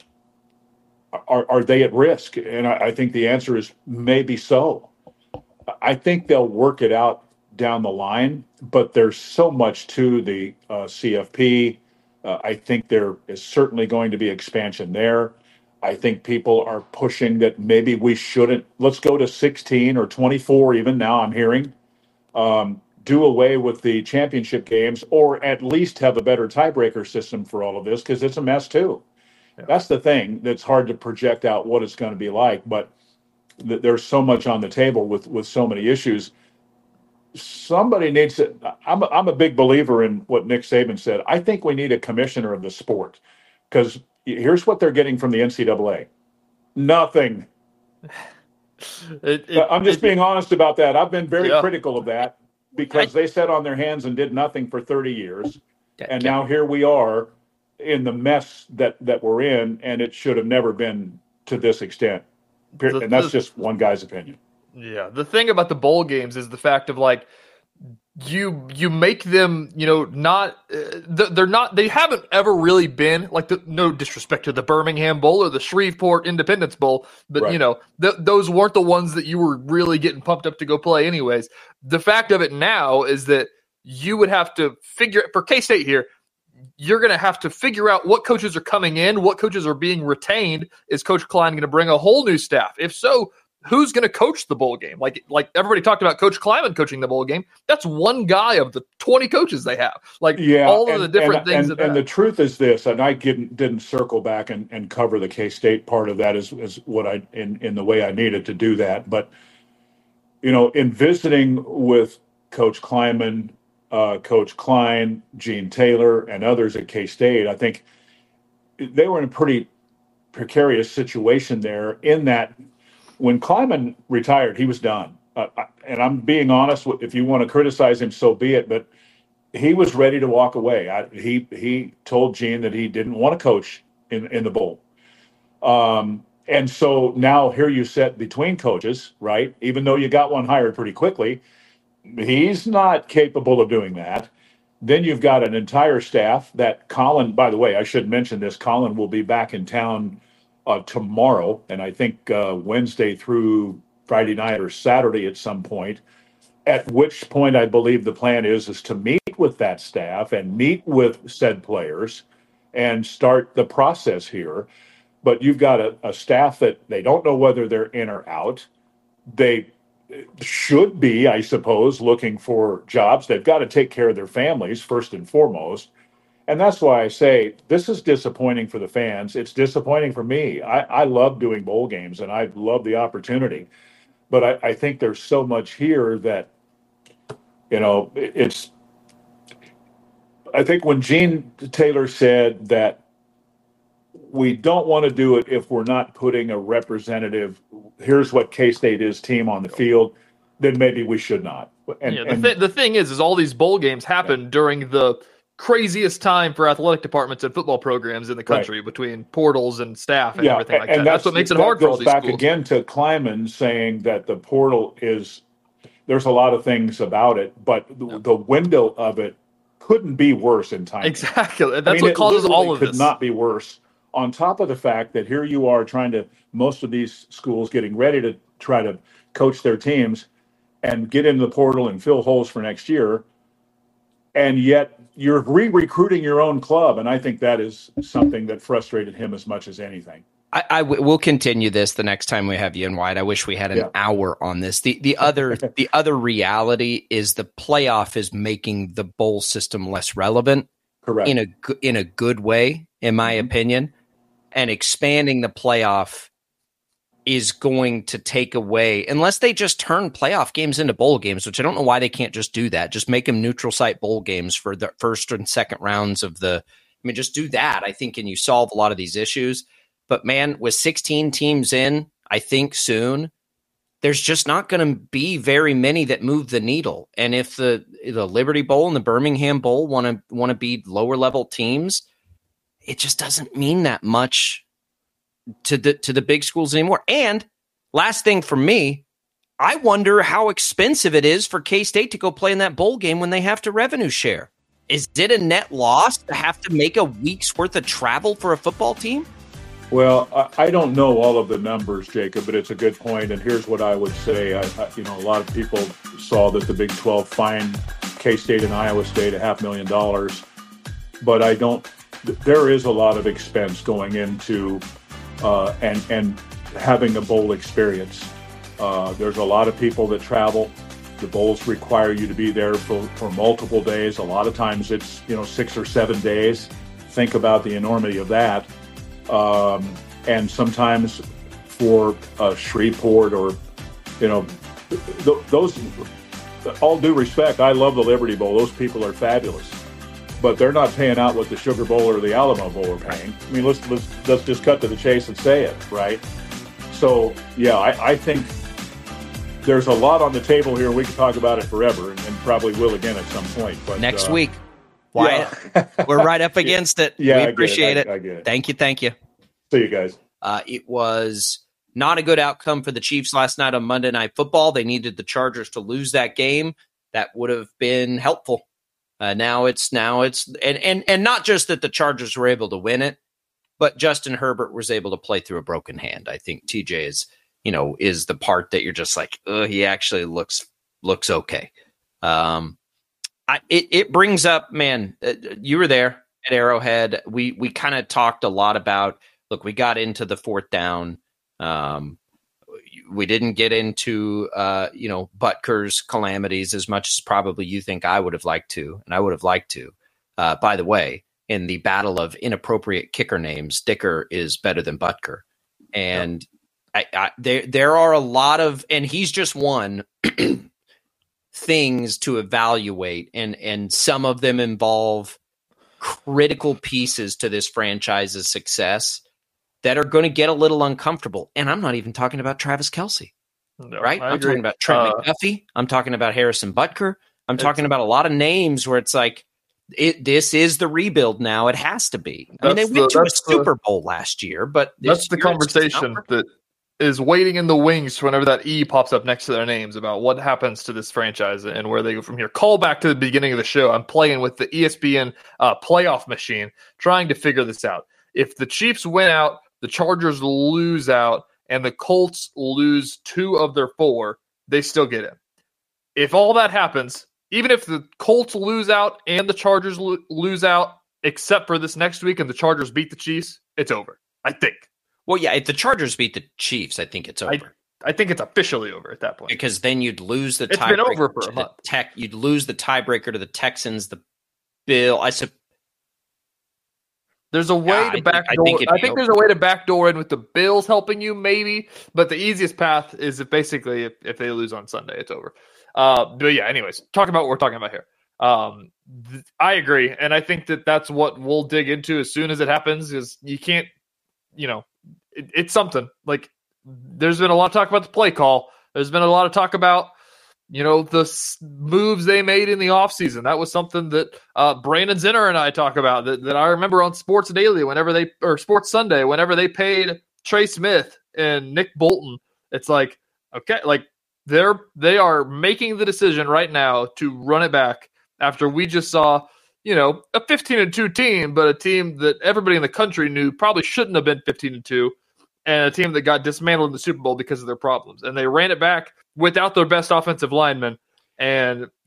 are, are they at risk? And I, I think the answer is maybe so. I think they'll work it out down the line, but there's so much to the uh, C F P. Uh, I think there is certainly going to be expansion there. I think people are pushing that maybe we shouldn't. Let's go to sixteen or twenty-four even now, I'm hearing. Um, do away with the championship games, or at least have a better tiebreaker system for all of this, because it's a mess too. Yeah. That's the thing that's hard to project out what it's going to be like, but th- there's so much on the table with, with so many issues. Somebody needs to, I'm a, I'm a big believer in what Nick Saban said. I think we need a commissioner of the sport, because here's what they're getting from the N C double A. Nothing. It, it, I'm just it, being honest about that. I've been very yeah. critical of that, because I, they sat on their hands and did nothing for thirty years. And now here we are in the mess that, that we're in, and it should have never been to this extent. And that's just one guy's opinion. Yeah. The thing about the bowl games is the fact of, like, you you make them, you know, not uh, they're not they haven't ever really been like the, no disrespect to the Birmingham Bowl or the Shreveport Independence Bowl, but right. you know th- those weren't the ones that you were really getting pumped up to go play anyways. The fact of it now is that you would have to figure for K-State here, you're going to have to figure out what coaches are coming in, what coaches are being retained. Is Coach Klein going to bring a whole new staff? If so, who's going to coach the bowl game? Like, like everybody talked about Coach Kleiman coaching the bowl game. That's one guy of the twenty coaches they have. Like, yeah, all of and, the different and, things. And, and the truth is this, and I didn't didn't circle back and, and cover the K-State part of that is is what I in in the way I needed to do that. But you know, in visiting with Coach Kleiman, uh, Coach Klein, Gene Taylor, and others at K-State, I think they were in a pretty precarious situation there. In that, when Kleiman retired, he was done. Uh, and I'm being honest, if you want to criticize him, so be it. But he was ready to walk away. I, he he told Gene that he didn't want to coach in, in the bowl. Um, and so now here you sit between coaches, right? Even though you got one hired pretty quickly, he's not capable of doing that. Then you've got an entire staff that Colin, by the way, I should mention this, Colin will be back in town Uh, tomorrow, and I think uh, Wednesday through Friday night or Saturday at some point, at which point I believe the plan is is to meet with that staff and meet with said players and start the process here. But you've got a, a staff that they don't know whether they're in or out. They should be, I suppose, looking for jobs. They've got to take care of their families first and foremost. And that's why I say this is disappointing for the fans. It's disappointing for me. I, I love doing bowl games, and I love the opportunity. But I, I think there's so much here that, you know, it's – I think when Gene Taylor said that we don't want to do it if we're not putting a representative, here's what K-State is team on the field, then maybe we should not. And, yeah, the, and, th- the thing is, is all these bowl games happen yeah. during the – craziest time for athletic departments and football programs in the country, right. between portals and staff and yeah, everything like and that. That's, that's what makes it hard for all these back schools. Again to Kleiman saying that the portal is, there's a lot of things about it, but the, yeah. the window of it couldn't be worse in time. Exactly. That's I mean, what causes all of could this. Could not be worse. On top of the fact that here you are trying to, most of these schools getting ready to try to coach their teams and get into the portal and fill holes for next year. And yet you're re-recruiting your own club, and I think that is something that frustrated him as much as anything. I, I w- we'll continue this the next time we have you in White. I wish we had an Yeah. hour on this. The the other the other reality is the playoff is making the bowl system less relevant. Correct. In a go- in a good way, in my Mm-hmm. opinion, and expanding the playoff is going to take away, unless they just turn playoff games into bowl games, which I don't know why they can't just do that. Just make them neutral site bowl games for the first and second rounds of the. I mean, just do that. I think, and you solve a lot of these issues. But man, with sixteen teams in, I think soon, there's just not going to be very many that move the needle. And if the the Liberty Bowl and the Birmingham Bowl want to want to be lower level teams, it just doesn't mean that much to the to the big schools anymore. And last thing for me, I wonder how expensive it is for K-State to go play in that bowl game when they have to revenue share. Is it a net loss to have to make a week's worth of travel for a football team? Well, I, I don't know all of the numbers, Jacob, but it's a good point. And here's what I would say. I, I, you know, a lot of people saw that the Big twelve fined K-State and Iowa State a half million dollars. But I don't – there is a lot of expense going into uh, and, and having a bowl experience. Uh, there's a lot of people that travel. The bowls require you to be there for, for multiple days. A lot of times it's, you know, six or seven days. Think about the enormity of that. Um, and sometimes for uh, Shreveport or, you know, th- those, all due respect, I love the Liberty Bowl. Those people are fabulous, but they're not paying out what the Sugar Bowl or the Alamo Bowl are paying. I mean, let's let's let's just cut to the chase and say it, right? So, yeah, I, I think there's a lot on the table here. We could talk about it forever, and, and probably will again at some point. But next uh, week. Why yeah. we're right up against it. Yeah, we I get appreciate it. it. I, I get it. Thank you. Thank you. See you guys. Uh, it was not a good outcome for the Chiefs last night on Monday Night Football. They needed the Chargers to lose that game. That would have been helpful. Uh, now it's now it's and, and and not just that the Chargers were able to win it, but Justin Herbert was able to play through a broken hand. I think T J is, you know, is the part that you're just like, oh, he actually looks looks okay. Um, I, it, it brings up, man, uh, you were there at Arrowhead. We we kind of talked a lot about, look, we got into the fourth down. Um, we didn't get into, uh, you know, Butker's calamities as much as probably you think I would have liked to, and I would have liked to. Uh, by the way, in the battle of inappropriate kicker names, Dicker is better than Butker. And I, I, there there are a lot of, and he's just one, things to evaluate, and and some of them involve critical pieces to this franchise's success that are going to get a little uncomfortable. And I'm not even talking about Travis Kelce, no, right? I I'm agree. talking about Trent Uh, McDuffie. I'm talking about Harrison Butker. I'm talking about a lot of names where it's like, it, this is the rebuild now. It has to be. I mean, they That's went the- to a that's the- Super Bowl last year, but this That's the year it's just not conversation working. that is waiting in the wings whenever that E pops up next to their names about what happens to this franchise and where they go from here. Call back to the beginning of the show. I'm playing with the E S P N uh, playoff machine, trying to figure this out. If the Chiefs win out, the Chargers lose out, and the Colts lose two of their four, they still get in. If all that happens, even if the Colts lose out and the Chargers lo- lose out, except for this next week and the Chargers beat the Chiefs, it's over, I think. Well, yeah, if the Chargers beat the Chiefs, I think it's over. I, I think it's officially over at that point. Because then you'd lose the It's been tiebreaker over for a to the month. Tech. You'd lose the tiebreaker to the Texans, the Bill. I sup- There's a way Yeah, I to think- backdoor. I I think think, it'd be there's a way to backdoor in with the Bills helping you, maybe. But the easiest path is if basically if, if they lose on Sunday, it's over. Uh, but yeah, anyways, talk about what we're talking about here. Um, th- I agree, and I think that that's what we'll dig into as soon as it happens. Is you can't, you know, it, it's something like there's been a lot of talk about the play call. There's been a lot of talk about, you know, the s- moves they made in the offseason. That was something that uh, Brandon Zinner and I talk about that, that I remember on Sports Daily whenever they, or Sports Sunday, whenever they paid Trey Smith and Nick Bolton. It's like, okay, like they're, they are making the decision right now to run it back after we just saw, you know, a fifteen and two team, but a team that everybody in the country knew probably shouldn't have been fifteen and two, and a team that got dismantled in the Super Bowl because of their problems. And they ran it back without their best offensive lineman, and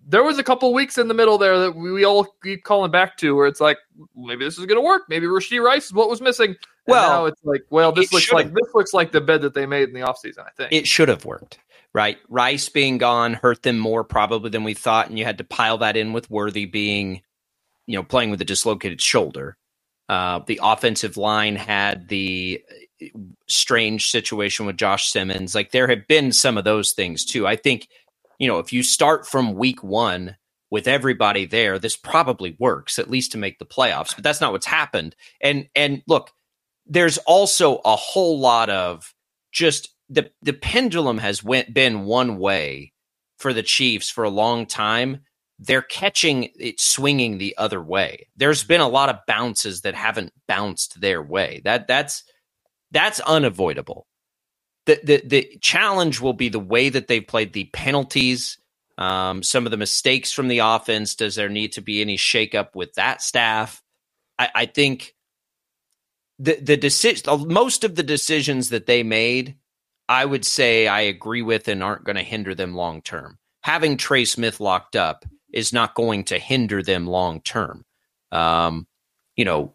there was a couple weeks in the middle there that we, we all keep calling back to where it's like, maybe this is going to work. Maybe Rashee Rice is what was missing. And well, now it's like, well, this looks should've. like this looks like the bed that they made in the offseason, I think. It should have worked, right? Rice being gone hurt them more probably than we thought, and you had to pile that in with Worthy being, you know, playing with a dislocated shoulder. Uh, the offensive line had the strange situation with Josh Simmons. Like, there have been some of those things too. I think, you know, if you start from week one with everybody there, this probably works, at least to make the playoffs, but that's not what's happened. And, and look, there's also a whole lot of just the, the pendulum has went been one way for the Chiefs for a long time. They're catching it swinging the other way. There's been a lot of bounces that haven't bounced their way. That that's that's unavoidable. The the the challenge will be the way that they've played, the penalties, um, some of the mistakes from the offense. Does there need to be any shakeup with that staff? I, I think the the decision, most of the decisions that they made, I would say I agree with and aren't going to hinder them long term. Having Trey Smith locked up is not going to hinder them long term. Um, you know,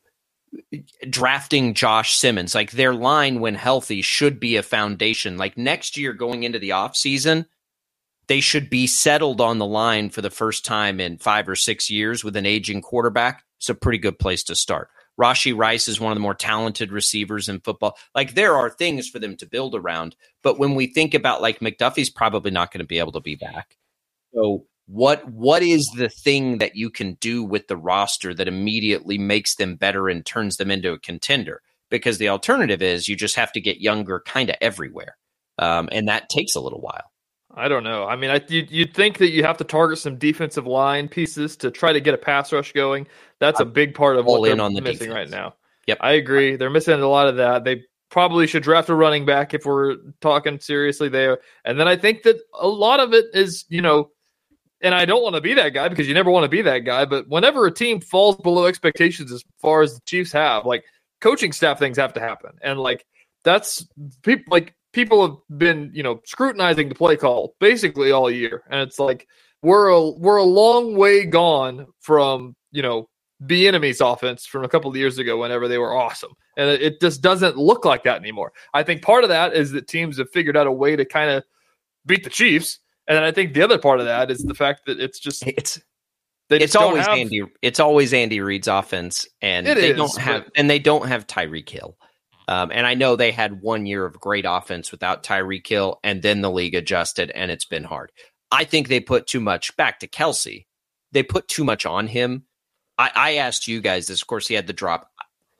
drafting Josh Simmons, like their line when healthy should be a foundation. Like next year going into the offseason, they should be settled on the line for the first time in five or six years with an aging quarterback. It's a pretty good place to start. Rashee Rice is one of the more talented receivers in football. Like there are things for them to build around. But when we think about like McDuffie's probably not going to be able to be back. So What what is the thing that you can do with the roster that immediately makes them better and turns them into a contender? Because the alternative is you just have to get younger kind of everywhere. Um, and that takes a little while. I don't know. I mean, I, you'd, you'd think that you have to target some defensive line pieces to try to get a pass rush going. That's I'm a big part of what they're on the missing defense right now. Yep, I agree. They're missing a lot of that. They probably should draft a running back if we're talking seriously there. And then I think that a lot of it is, you know, and I don't want to be that guy because you never want to be that guy. But whenever a team falls below expectations as far as the Chiefs have, like coaching staff things have to happen. And like that's people like people have been, you know, scrutinizing the play call basically all year. And it's like we're a, we're a long way gone from, you know, the enemy's offense from a couple of years ago whenever they were awesome. And it, it just doesn't look like that anymore. I think part of that is that teams have figured out a way to kind of beat the Chiefs. And then I think the other part of that is the fact that it's just it's they it's just always have, Andy it's always Andy Reid's offense, and they is, don't have but, and they don't have Tyreek Hill. Um, and I know they had one year of great offense without Tyreek Hill, and then the league adjusted, and it's been hard. I think they put too much back to Kelsey. They put too much on him. I, I asked you guys this. Of course, he had the drop.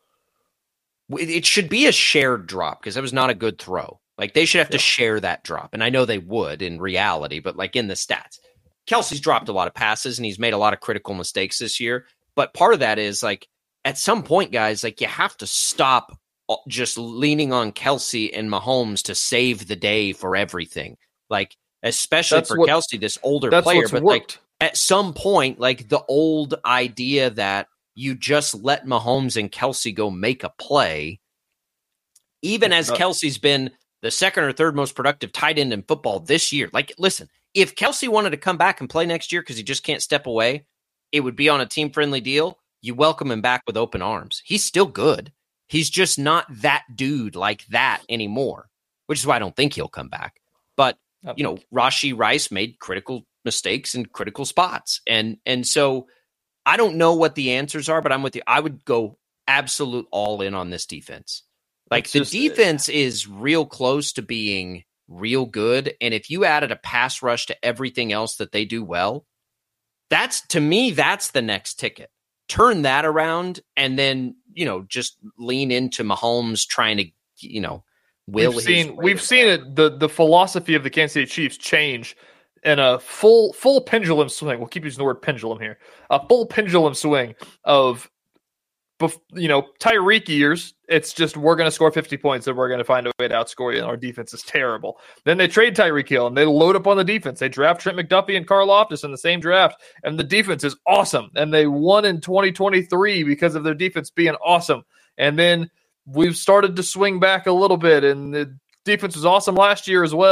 It should be a shared drop because that was not a good throw. Like they should have to yeah. share that drop. And I know they would in reality, but like in the stats, Kelsey's dropped a lot of passes and he's made a lot of critical mistakes this year. But part of that is like at some point, guys, like you have to stop just leaning on Kelsey and Mahomes to save the day for everything. Like, especially that's for what, Kelsey, this older player, but worked. like at some point, like the old idea that you just let Mahomes and Kelsey go make a play, even as Kelsey's been the second or third most productive tight end in football this year. Like, listen, if Kelsey wanted to come back and play next year because he just can't step away, it would be on a team-friendly deal. You welcome him back with open arms. He's still good. He's just not that dude like that anymore, which is why I don't think he'll come back. But, you know, Rashee Rice made critical mistakes in critical spots. And, and so I don't know what the answers are, but I'm with you. I would go absolute all in on this defense. Like it's the just, defense is real close to being real good. And if you added a pass rush to everything else that they do well, that's to me, that's the next ticket. Turn that around and then, you know, just lean into Mahomes trying to, you know, will we've seen we've seen it the the philosophy of the Kansas City Chiefs change in a full full pendulum swing. We'll keep using the word pendulum here. A full pendulum swing of you know, Tyreek years, it's just we're going to score fifty points and we're going to find a way to outscore you, and our defense is terrible. Then they trade Tyreek Hill and they load up on the defense. They draft Trent McDuffie and Karl Loftus in the same draft, and the defense is awesome. And they won in twenty twenty-three because of their defense being awesome. And then we've started to swing back a little bit, and the defense was awesome last year as well,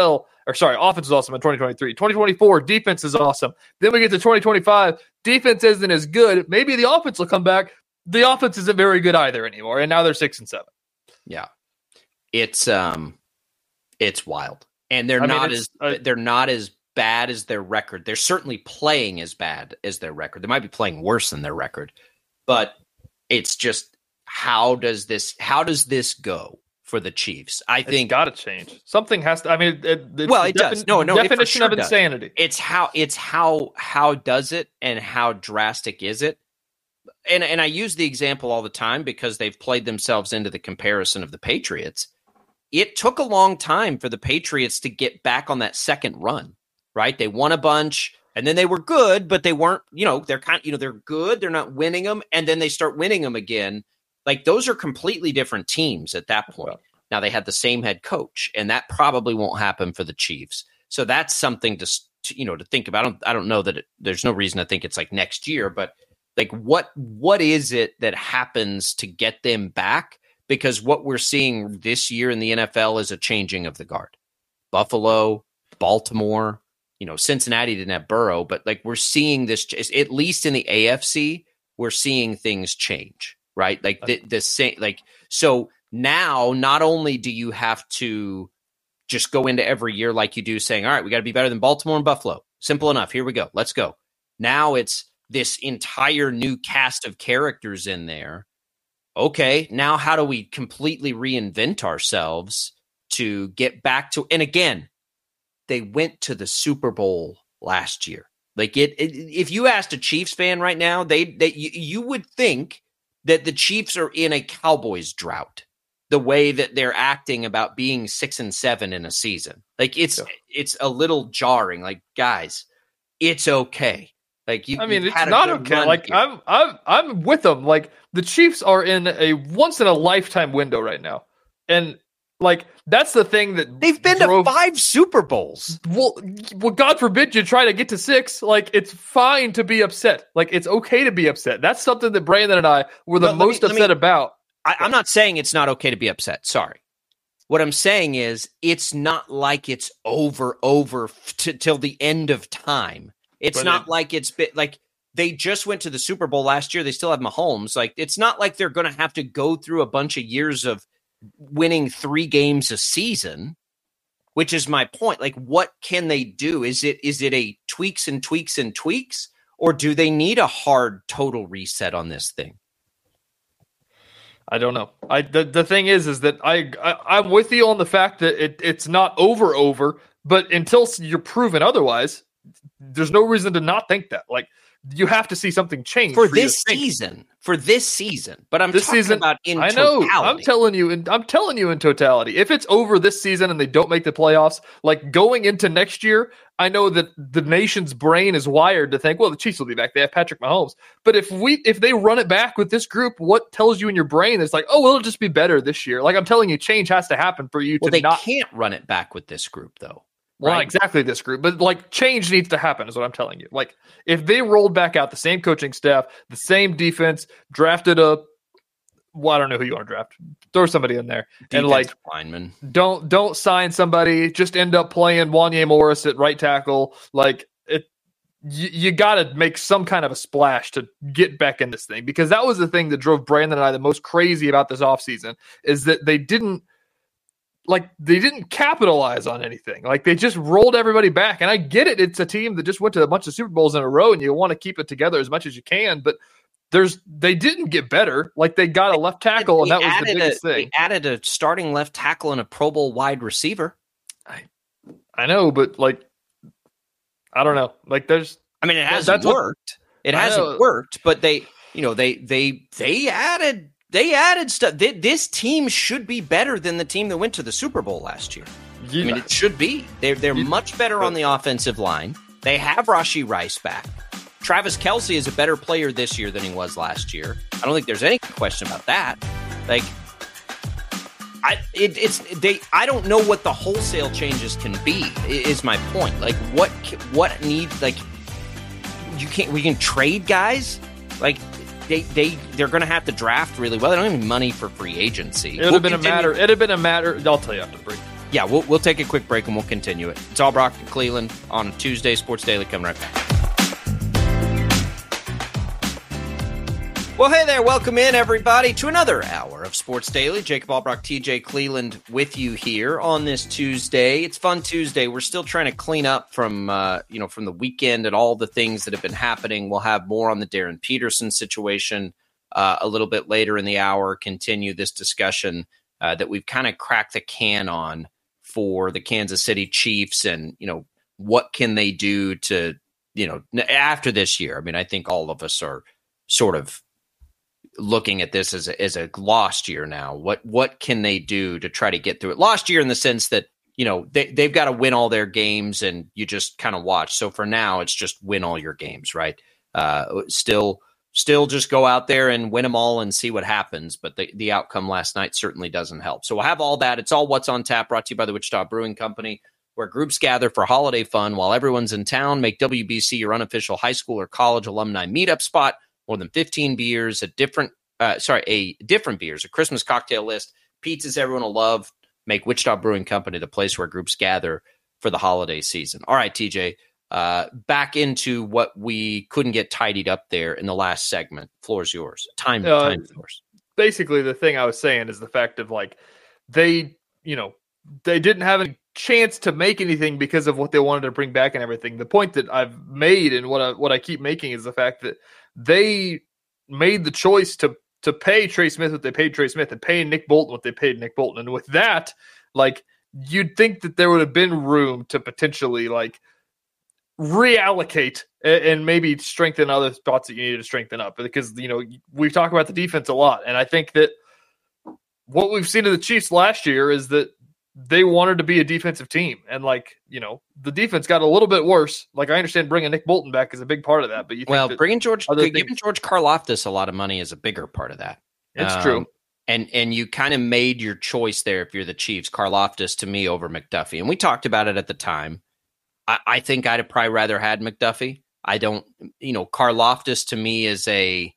or sorry, offense is awesome in twenty twenty-three. twenty twenty-four, defense is awesome. Then we get to twenty twenty-five, defense isn't as good. Maybe the offense will come back. The offense isn't very good either anymore, and now they're six and seven. Yeah, it's um, it's wild, and they're I mean, not it's- as uh, they're not as bad as their record. They're certainly playing as bad as their record. They might be playing worse than their record, but it's just how does this how does this go for the Chiefs? I think got to change. Something has to. I mean, it, it's well, the it does. No, no, it for definition sure of does. insanity. It's how it's how how does it and how drastic is it? And and I use the example all the time because they've played themselves into the comparison of the Patriots. It took a long time for the Patriots to get back on that second run, right? They won a bunch and then they were good, but they weren't, you know, they're kind of, you know, they're good. They're not winning them. And then they start winning them again. Like those are completely different teams at that point. Well, now they had the same head coach, and that probably won't happen for the Chiefs. So that's something to, to you know, to think about. I don't, I don't know that it, there's no reason to think it's like next year, but like what, what is it that happens to get them back? Because what we're seeing this year in the N F L is a changing of the guard. Buffalo, Baltimore, you know, Cincinnati didn't have Burrow, but like we're seeing this, at least in the A F C, we're seeing things change, right? Like the, the same, like, so now not only do you have to just go into every year like you do saying, all right, we got to be better than Baltimore and Buffalo. Simple enough. Here we go. Let's go. Now it's this entire new cast of characters in there. Okay, now how do we completely reinvent ourselves to get back to, and again, they went to the Super Bowl last year. Like it, it if you asked a Chiefs fan right now, they, they you, you would think that the Chiefs are in a Cowboys drought, the way that they're acting about being six and seven in a season. Like it's, yeah. it's a little jarring. Like guys, it's okay. Like you, I mean, it's not okay. Like here. I'm, I'm, I'm with them. Like the Chiefs are in a once in a lifetime window right now, and like that's the thing that they've been drove, to five Super Bowls. Well, well, God forbid you try to get to six. Like it's fine to be upset. Like it's okay to be upset. That's something that Brandon and I were the no, most me, upset me, about. I, I'm not saying it's not okay to be upset. Sorry. What I'm saying is it's not like it's over, over t- till the end of time. It's but not it, like it's been like they just went to the Super Bowl last year. They still have Mahomes. Like it's not like they're going to have to go through a bunch of years of winning three games a season, which is my point. Like, what can they do? Is it is it a tweaks and tweaks and tweaks, or do they need a hard total reset on this thing? I don't know. I the, the thing is, is that I, I I'm with you on the fact that it, it's not over over, but until you're proven otherwise, there's no reason to not think that. Like you have to see something change for, for this season. For this season, but I'm this talking season, about in I know. totality. I'm telling you, in, I'm telling you in totality. If it's over this season and they don't make the playoffs, like going into next year, I know that the nation's brain is wired to think, well, the Chiefs will be back. They have Patrick Mahomes. But if we if they run it back with this group, what tells you in your brain that's like, oh, well, it'll just be better this year? Like I'm telling you, change has to happen for you well, to they not. Can't run it back with this group though. Well, right? Not exactly this group, but like change needs to happen is what I'm telling you. Like if they rolled back out the same coaching staff, the same defense, drafted a, well, I don't know who you want to draft, throw somebody in there, Defense and like lineman. don't don't sign somebody, just end up playing Wanye Morris at right tackle. Like it, you, you got to make some kind of a splash to get back in this thing, because that was the thing that drove Brandon and I the most crazy about this offseason is that they didn't. Like they didn't capitalize on anything. Like they just rolled everybody back. And I get it. It's a team that just went to a bunch of Super Bowls in a row and you want to keep it together as much as you can. But there's they didn't get better. Like they got a left tackle and that was the biggest a, thing. They added a starting left tackle and a Pro Bowl wide receiver. I, I know, but like, I don't know. Like there's, I mean, it hasn't worked. What, it hasn't worked, but they, you know, they, they, they added They added stuff. This team should be better than the team that went to the Super Bowl last year. Yeah. I mean, it should be. They're, they're yeah. much better on the offensive line. They have Rashee Rice back. Travis Kelce is a better player this year than he was last year. I don't think there's any question about that. Like, I it, it's they. I don't know what the wholesale changes can be. Is my point. Like, what what need like you can't we can trade guys like. They they they're going to have to draft really well. They don't have any money for free agency. It would have been a matter. It would have been a matter. I'll tell you after the break. yeah, we'll, we'll take a quick break and we'll continue it. It's all Brock and Cleveland on Tuesday. Sports Daily coming right back. Well, hey there. Welcome in, everybody, to another hour of Sports Daily. Jacob Albrock, T J Cleveland with you here on this Tuesday. It's Fun Tuesday. We're still trying to clean up from, uh, you know, from the weekend and all the things that have been happening. We'll have more on the Darren Peterson situation uh, a little bit later in the hour, continue this discussion uh, that we've kind of cracked the can on for the Kansas City Chiefs and, you know, what can they do to, you know, after this year. I mean, I think all of us are sort of looking at this as a, as a lost year now. What what can they do to try to get through it? Lost year in the sense that, you know, they, they've got to win all their games and you just kind of watch. So for now, it's just win all your games, right? Uh, still, still just go out there and win them all and see what happens. But the, the outcome last night certainly doesn't help. So we'll have all that. It's all What's on Tap, brought to you by the Wichita Brewing Company, where groups gather for holiday fun while everyone's in town. Make W B C your unofficial high school or college alumni meetup spot. More than fifteen beers, a different, uh, sorry, a different beers, a Christmas cocktail list, pizzas everyone will love. Make Wichita Brewing Company the place where groups gather for the holiday season. All right, T J, uh, back into what we couldn't get tidied up there in the last segment. Floor's yours. Time, uh, time yours. Basically, the thing I was saying is the fact of like they, you know, they didn't have any chance to make anything because of what they wanted to bring back and everything. The point that I've made and what I, what I keep making is the fact that they made the choice to to pay Trey Smith what they paid Trey Smith and pay Nick Bolton what they paid Nick Bolton. And with that, like, you'd think that there would have been room to potentially like reallocate and, and maybe strengthen other spots that you needed to strengthen up. Because, you know, we talk about the defense a lot. And I think that what we've seen of the Chiefs last year is that they wanted to be a defensive team. And, like, you know, the defense got a little bit worse. Like, I understand bringing Nick Bolton back is a big part of that. But you think well, that bringing George, things, giving George Karlaftis a lot of money is a bigger part of that. It's um, true. And and you kind of made your choice there if you're the Chiefs. Karlaftis to me over McDuffie. And we talked about it at the time. I, I think I'd have probably rather had McDuffie. I don't, you know, Karlaftis to me is a,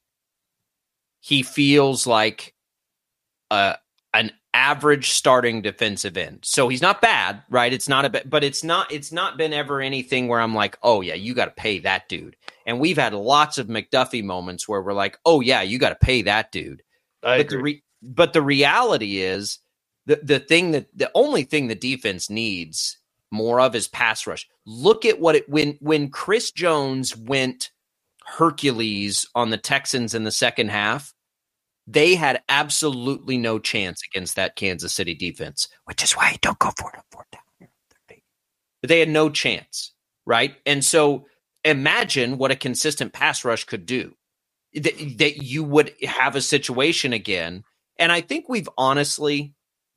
he feels like a, an average starting defensive end. So he's not bad, right? It's not a bit, but it's not, it's not been ever anything where I'm like, oh yeah, you got to pay that dude. And we've had lots of McDuffie moments where we're like, oh yeah, you got to pay that dude. I but agree. the re- but the reality is the the thing that the only thing the defense needs more of is pass rush. Look at what it when when Chris Jones went Hercules on the Texans in the second half. They had absolutely no chance against that Kansas City defense, which is why you don't go for it on fourth down. But they had no chance, right? And so imagine what a consistent pass rush could do. That, that you would have a situation again. And I think we've honestly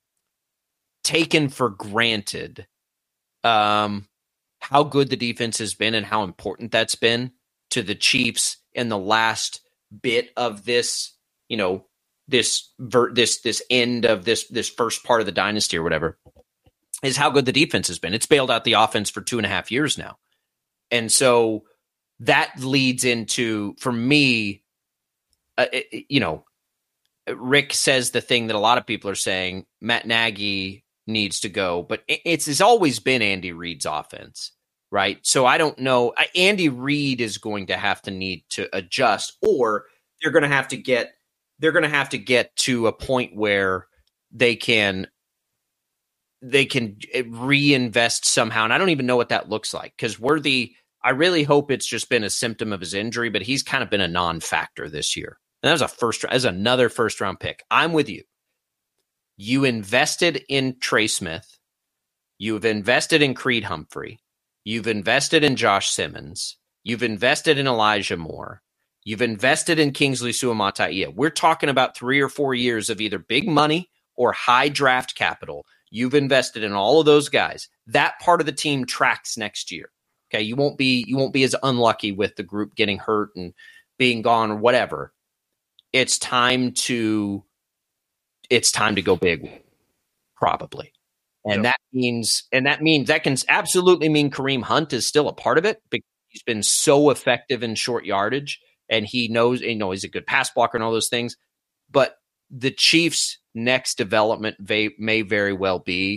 taken for granted um, how good the defense has been and how important that's been to the Chiefs in the last bit of this, you know, this ver- this this end of this this first part of the dynasty or whatever, is how good the defense has been. It's bailed out the offense for two and a half years now. And so that leads into, for me, uh, it, you know, Rick says the thing that a lot of people are saying, Matt Nagy needs to go, but it's, it's always been Andy Reid's offense, right? So I don't know. Andy Reid is going to have to need to adjust, or they're going to have to get, they're going to have to get to a point where they can, they can reinvest somehow. And I don't even know what that looks like, because we're the, I really hope it's just been a symptom of his injury, but he's kind of been a non-factor this year. And that was a first, as another first round pick. I'm with you. You invested in Trey Smith. You've invested in Creed Humphrey. You've invested in Josh Simmons. You've invested in Elijah Moore. You've invested in Kingsley Suamataia. We're talking about three or four years of either big money or high draft capital. You've invested in all of those guys. That part of the team tracks next year. Okay, you won't be you won't be as unlucky with the group getting hurt and being gone or whatever. It's time to it's time to go big, probably. And yep. that means and that means that can absolutely mean Kareem Hunt is still a part of it, because he's been so effective in short yardage, and he knows, you know, he's a good pass blocker and all those things. But the Chiefs' next development may, may very well be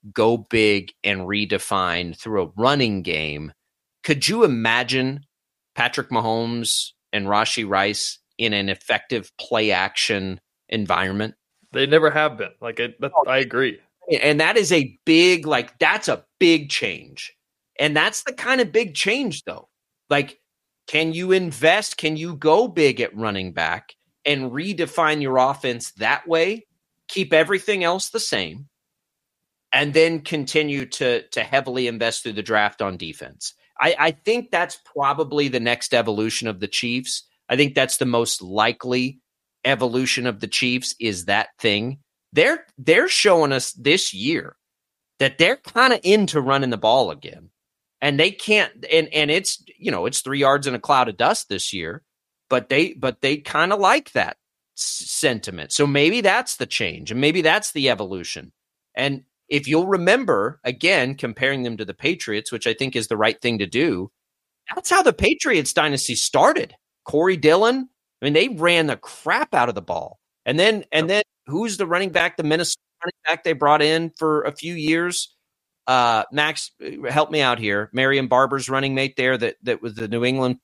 go big and redefine through a running game. Could you imagine Patrick Mahomes and Rashee Rice in an effective play action environment? They never have been. Like, it, that, I agree. And that is a big, like, that's a big change. And that's the kind of big change, though. Like, can you invest? Can you go big at running back and redefine your offense that way? Keep everything else the same, and then continue to, to heavily invest through the draft on defense. I, I think that's probably the next evolution of the Chiefs. I think that's the most likely evolution of the Chiefs is that thing. They're they're showing us this year that they're kind of into running the ball again. And they can't and, and it's you know, it's three yards in a cloud of dust this year, but they but they kind of like that s- sentiment. So maybe that's the change, and maybe that's the evolution. And if you'll remember, again, comparing them to the Patriots, which I think is the right thing to do, that's how the Patriots dynasty started. Corey Dillon, I mean, they ran the crap out of the ball. And then, and then who's the running back, the Minnesota running back they brought in for a few years? Uh, Max, help me out here. Marion Barber's running mate there that, that was the New England.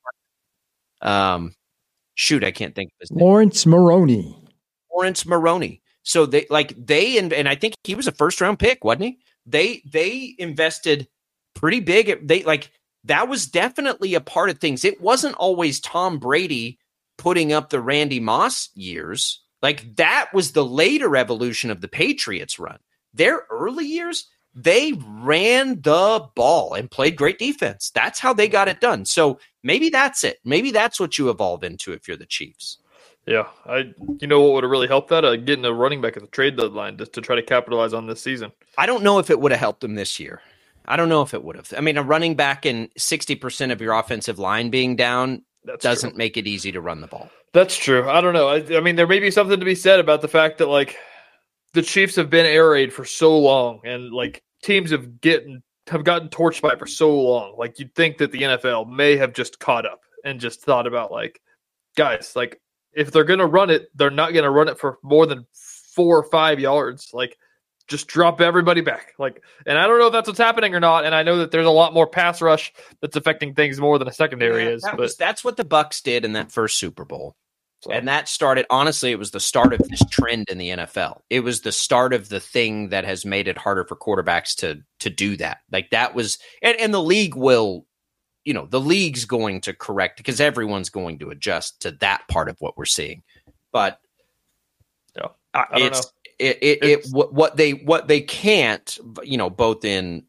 Um, shoot, I can't think of his name. Lawrence Maroney. Lawrence Maroney. So they like they and, and I think he was a first round pick, wasn't he? They they invested pretty big. They like that was definitely a part of things. It wasn't always Tom Brady putting up the Randy Moss years. Like that was the later evolution of the Patriots run. Their early years, they ran the ball and played great defense. That's how they got it done. So maybe that's it. Maybe that's what you evolve into if you're the Chiefs. Yeah, I. You know what would have really helped that? Uh, getting a running back at the trade deadline just to try to capitalize on this season. I don't know if it would have helped them this year. I don't know if it would have. I mean, a running back and sixty percent of your offensive line being down That's doesn't true. make it easy to run the ball. That's true. I don't know. I, I mean, there may be something to be said about the fact that like the Chiefs have been air raid for so long, and like teams have getting have gotten torched by it for so long. Like you'd think that the N F L may have just caught up and just thought about like, guys, like. If they're going to run it, they're not going to run it for more than four or five yards. Like, just drop everybody back. Like, and I don't know if that's what's happening or not. And I know that there's a lot more pass rush that's affecting things more than a secondary yeah, is. That but was, that's what the Bucs did in that first Super Bowl. So. And that started, honestly, it was the start of this trend in the N F L. It was the start of the thing that has made it harder for quarterbacks to to do that. Like that was, and, and the league will, you know, the league's going to correct because everyone's going to adjust to that part of what we're seeing. But yeah, I, I it's, don't know. It, it, it's it, what, what they, what they can't, you know, both in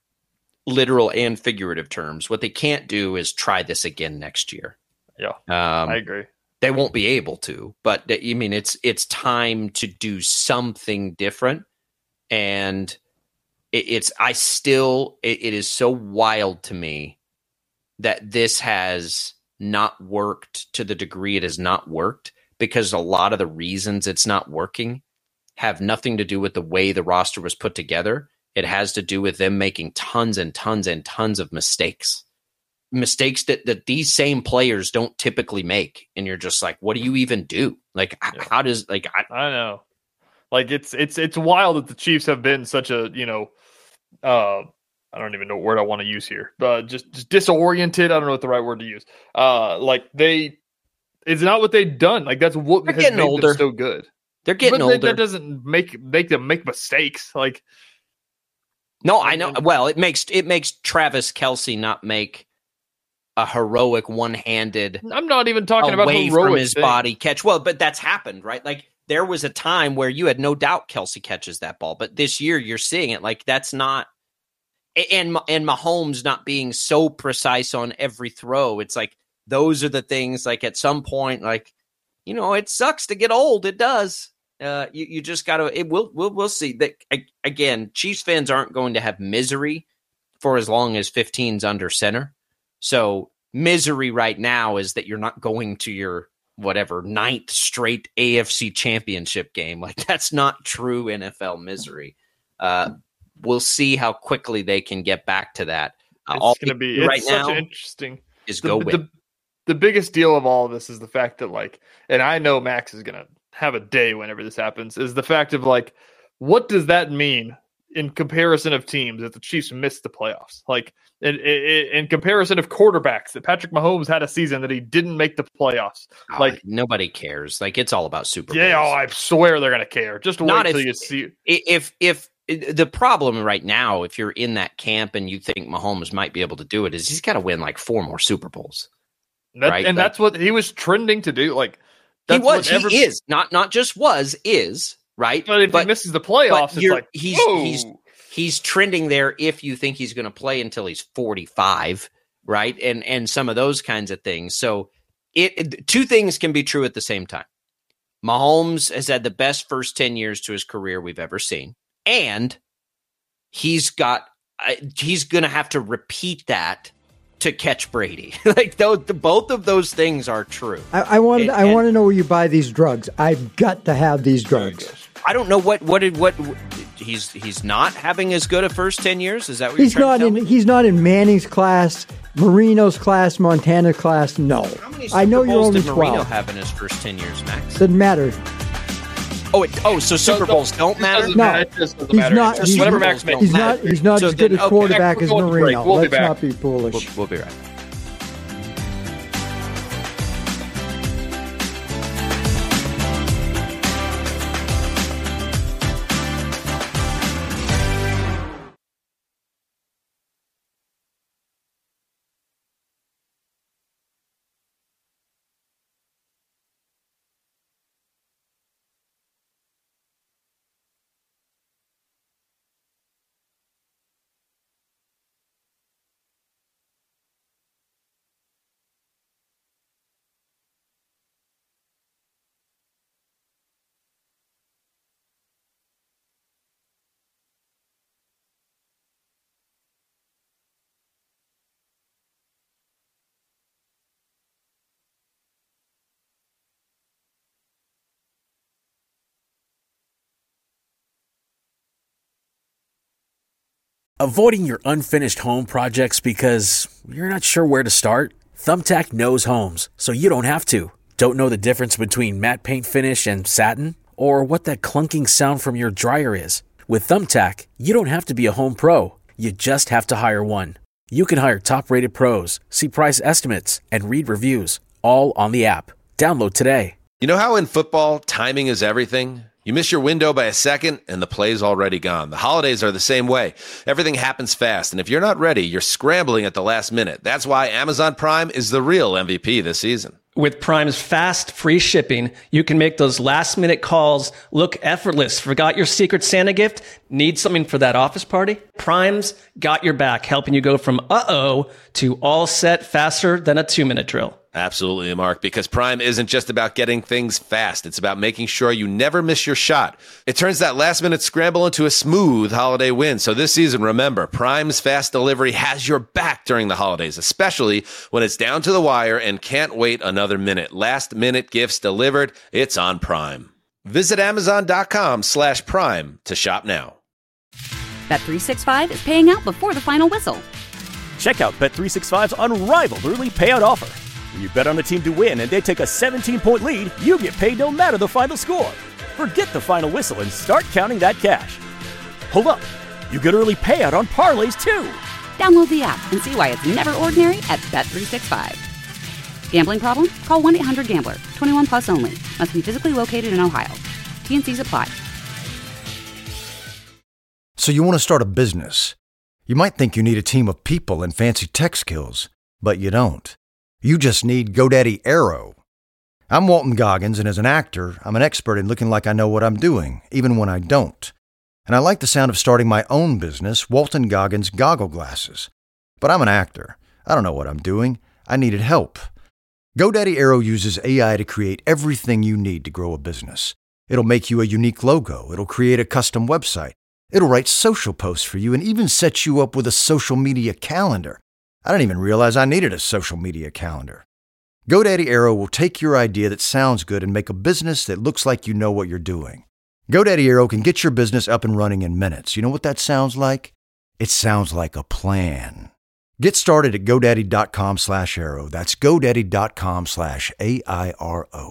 literal and figurative terms, what they can't do is try this again next year. Yeah, um, I agree. They won't be able to, but I mean, it's, it's time to do something different. And it, it's, I still, it, it is so wild to me that this has not worked to the degree it has not worked, because a lot of the reasons it's not working have nothing to do with the way the roster was put together. It has to do with them making tons and tons and tons of mistakes, mistakes that, that these same players don't typically make. And you're just like, what do you even do? Like, yeah. how does like, I, I know, like it's, it's, it's wild that the Chiefs have been such a, you know, uh, I don't even know what word I want to use here, but just, just disoriented. I don't know what the right word to use. Uh, like they, it's not what they've done. Like that's what They're has getting made older. them so good. They're getting but older. That doesn't make make them make mistakes. Like no, I know. Well, it makes it makes Travis Kelce not make a heroic one-handed. I'm not even talking about away heroic from his thing. body catch. Well, but that's happened, right? Like there was a time where you had no doubt Kelce catches that ball, but this year you're seeing it. Like that's not. And and Mahomes not being so precise on every throw. It's like those are the things. Like at some point, like you know, it sucks to get old. It does. Uh, you you just got to. It will. We'll we'll see. That again, Chiefs fans aren't going to have misery for as long as fifteen's under center. So misery right now is that you're not going to your whatever ninth straight A F C championship game. Like that's not true N F L misery. Uh, We'll see how quickly they can get back to that. Uh, it's all going to be right it's such now interesting. Is the, go win. The, the biggest deal of all of this is the fact that, like, and I know Max is going to have a day whenever this happens. Is the fact of like, what does that mean in comparison of teams that the Chiefs missed the playoffs. Like in, in, in comparison of quarterbacks, that Patrick Mahomes had a season that he didn't make the playoffs. Oh, like nobody cares. Like it's all about Super Bowls. Yeah, oh, I swear they're gonna care. Just wait Not till if, you see. If if the problem right now, if you're in that camp and you think Mahomes might be able to do it, is he's got to win like four more Super Bowls. That, right? And like, that's what he was trending to do. Like that's he was, whatever, he is not not just was is right. But if but, he misses the playoffs, it's like he's whoa. he's he's trending there. If you think he's going to play until he's forty-five, right, and and some of those kinds of things. So it, it two things can be true at the same time. Mahomes has had the best first ten years to his career we've ever seen, and he's got uh, he's going to have to repeat that to catch Brady. Like those, the, both of those things are true. I, I want and, I and, want to know where you buy these drugs. I've got to have these drugs. I don't know what what did what he's he's not having as good a first ten years. Is that what He's you're trying not to tell in. me? He's not in Manning's class, Marino's class, Montana's class. No, How many I know Super you're Bowls only did Marino twelve. have in his first ten years, Max? Doesn't matter. Oh, it, oh, so Super Bowls don't matter. Doesn't No, matter. It just doesn't he's matter. not- It's just he's whatever not- Max makes. He's not. He's not So as good then- a okay, quarterback we're as going to break. Marino. We'll be Let's back. not be foolish. We'll, we'll be right. Avoiding your unfinished home projects because you're not sure where to start? Thumbtack knows homes, so you don't have to. Don't know the difference between matte paint finish and satin? Or what that clunking sound from your dryer is? With Thumbtack, you don't have to be a home pro. You just have to hire one. You can hire top-rated pros, see price estimates, and read reviews, all on the app. Download today. You know how in football, timing is everything? You miss your window by a second, and the play's already gone. The holidays are the same way. Everything happens fast, and if you're not ready, you're scrambling at the last minute. That's why Amazon Prime is the real M V P this season. With Prime's fast, free shipping, you can make those last-minute calls look effortless. Forgot your Secret Santa gift? Need something for that office party? Prime's got your back, helping you go from uh-oh to all set faster than a two-minute drill. Absolutely, Mark, because Prime isn't just about getting things fast. It's about making sure you never miss your shot. It turns that last-minute scramble into a smooth holiday win. So this season, remember, Prime's fast delivery has your back during the holidays, especially when it's down to the wire and can't wait another minute. Last-minute gifts delivered. It's on Prime. Visit Amazon.com slash Prime to shop now. Bet three sixty-five is paying out before the final whistle. Check out Bet three sixty-five's unrivaled early payout offer. When you bet on a team to win and they take a seventeen-point lead, you get paid no matter the final score. Forget the final whistle and start counting that cash. Hold up. You get early payout on parlays, too. Download the app and see why it's never ordinary at Bet three sixty-five. Gambling problem? Call one eight hundred gambler. twenty-one plus only. Must be physically located in Ohio. T and C's apply. So you want to start a business. You might think you need a team of people and fancy tech skills, but you don't. You just need GoDaddy Aero. I'm Walton Goggins, and as an actor, I'm an expert in looking like I know what I'm doing, even when I don't. And I like the sound of starting my own business, Walton Goggins Goggle Glasses. But I'm an actor. I don't know what I'm doing. I needed help. GoDaddy Aero uses A I to create everything you need to grow a business. It'll make you a unique logo. It'll create a custom website. It'll write social posts for you and even set you up with a social media calendar. I didn't even realize I needed a social media calendar. GoDaddy Aero will take your idea that sounds good and make a business that looks like you know what you're doing. GoDaddy Aero can get your business up and running in minutes. You know what that sounds like? It sounds like a plan. Get started at GoDaddy.com slash Aero. That's GoDaddy.com slash A I R O.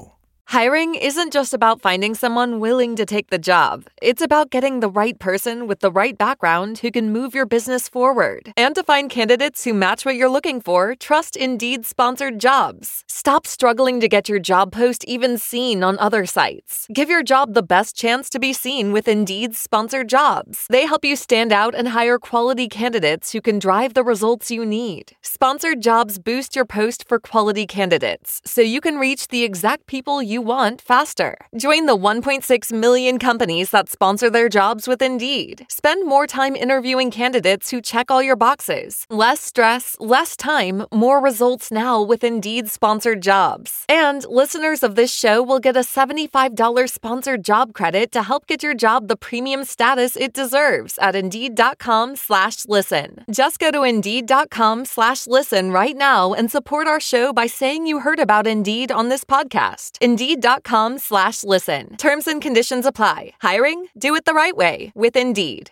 Hiring isn't just about finding someone willing to take the job. It's about getting the right person with the right background who can move your business forward. And to find candidates who match what you're looking for, trust Indeed-sponsored jobs. Stop struggling to get your job post even seen on other sites. Give your job the best chance to be seen with Indeed-sponsored jobs. They help you stand out and hire quality candidates who can drive the results you need. Sponsored jobs boost your post for quality candidates, so you can reach the exact people you want faster. Join the one point six million companies that sponsor their jobs with Indeed. Spend more time interviewing candidates who check all your boxes. Less stress, less time, more results now with Indeed-sponsored jobs. And listeners of this show will get a seventy-five dollars sponsored job credit to help get your job the premium status it deserves at Indeed.com slash listen. Just go to Indeed.com slash listen right now and support our show by saying you heard about Indeed on this podcast. Indeed.com slash listen. Terms and conditions apply. Hiring? Do it the right way with Indeed.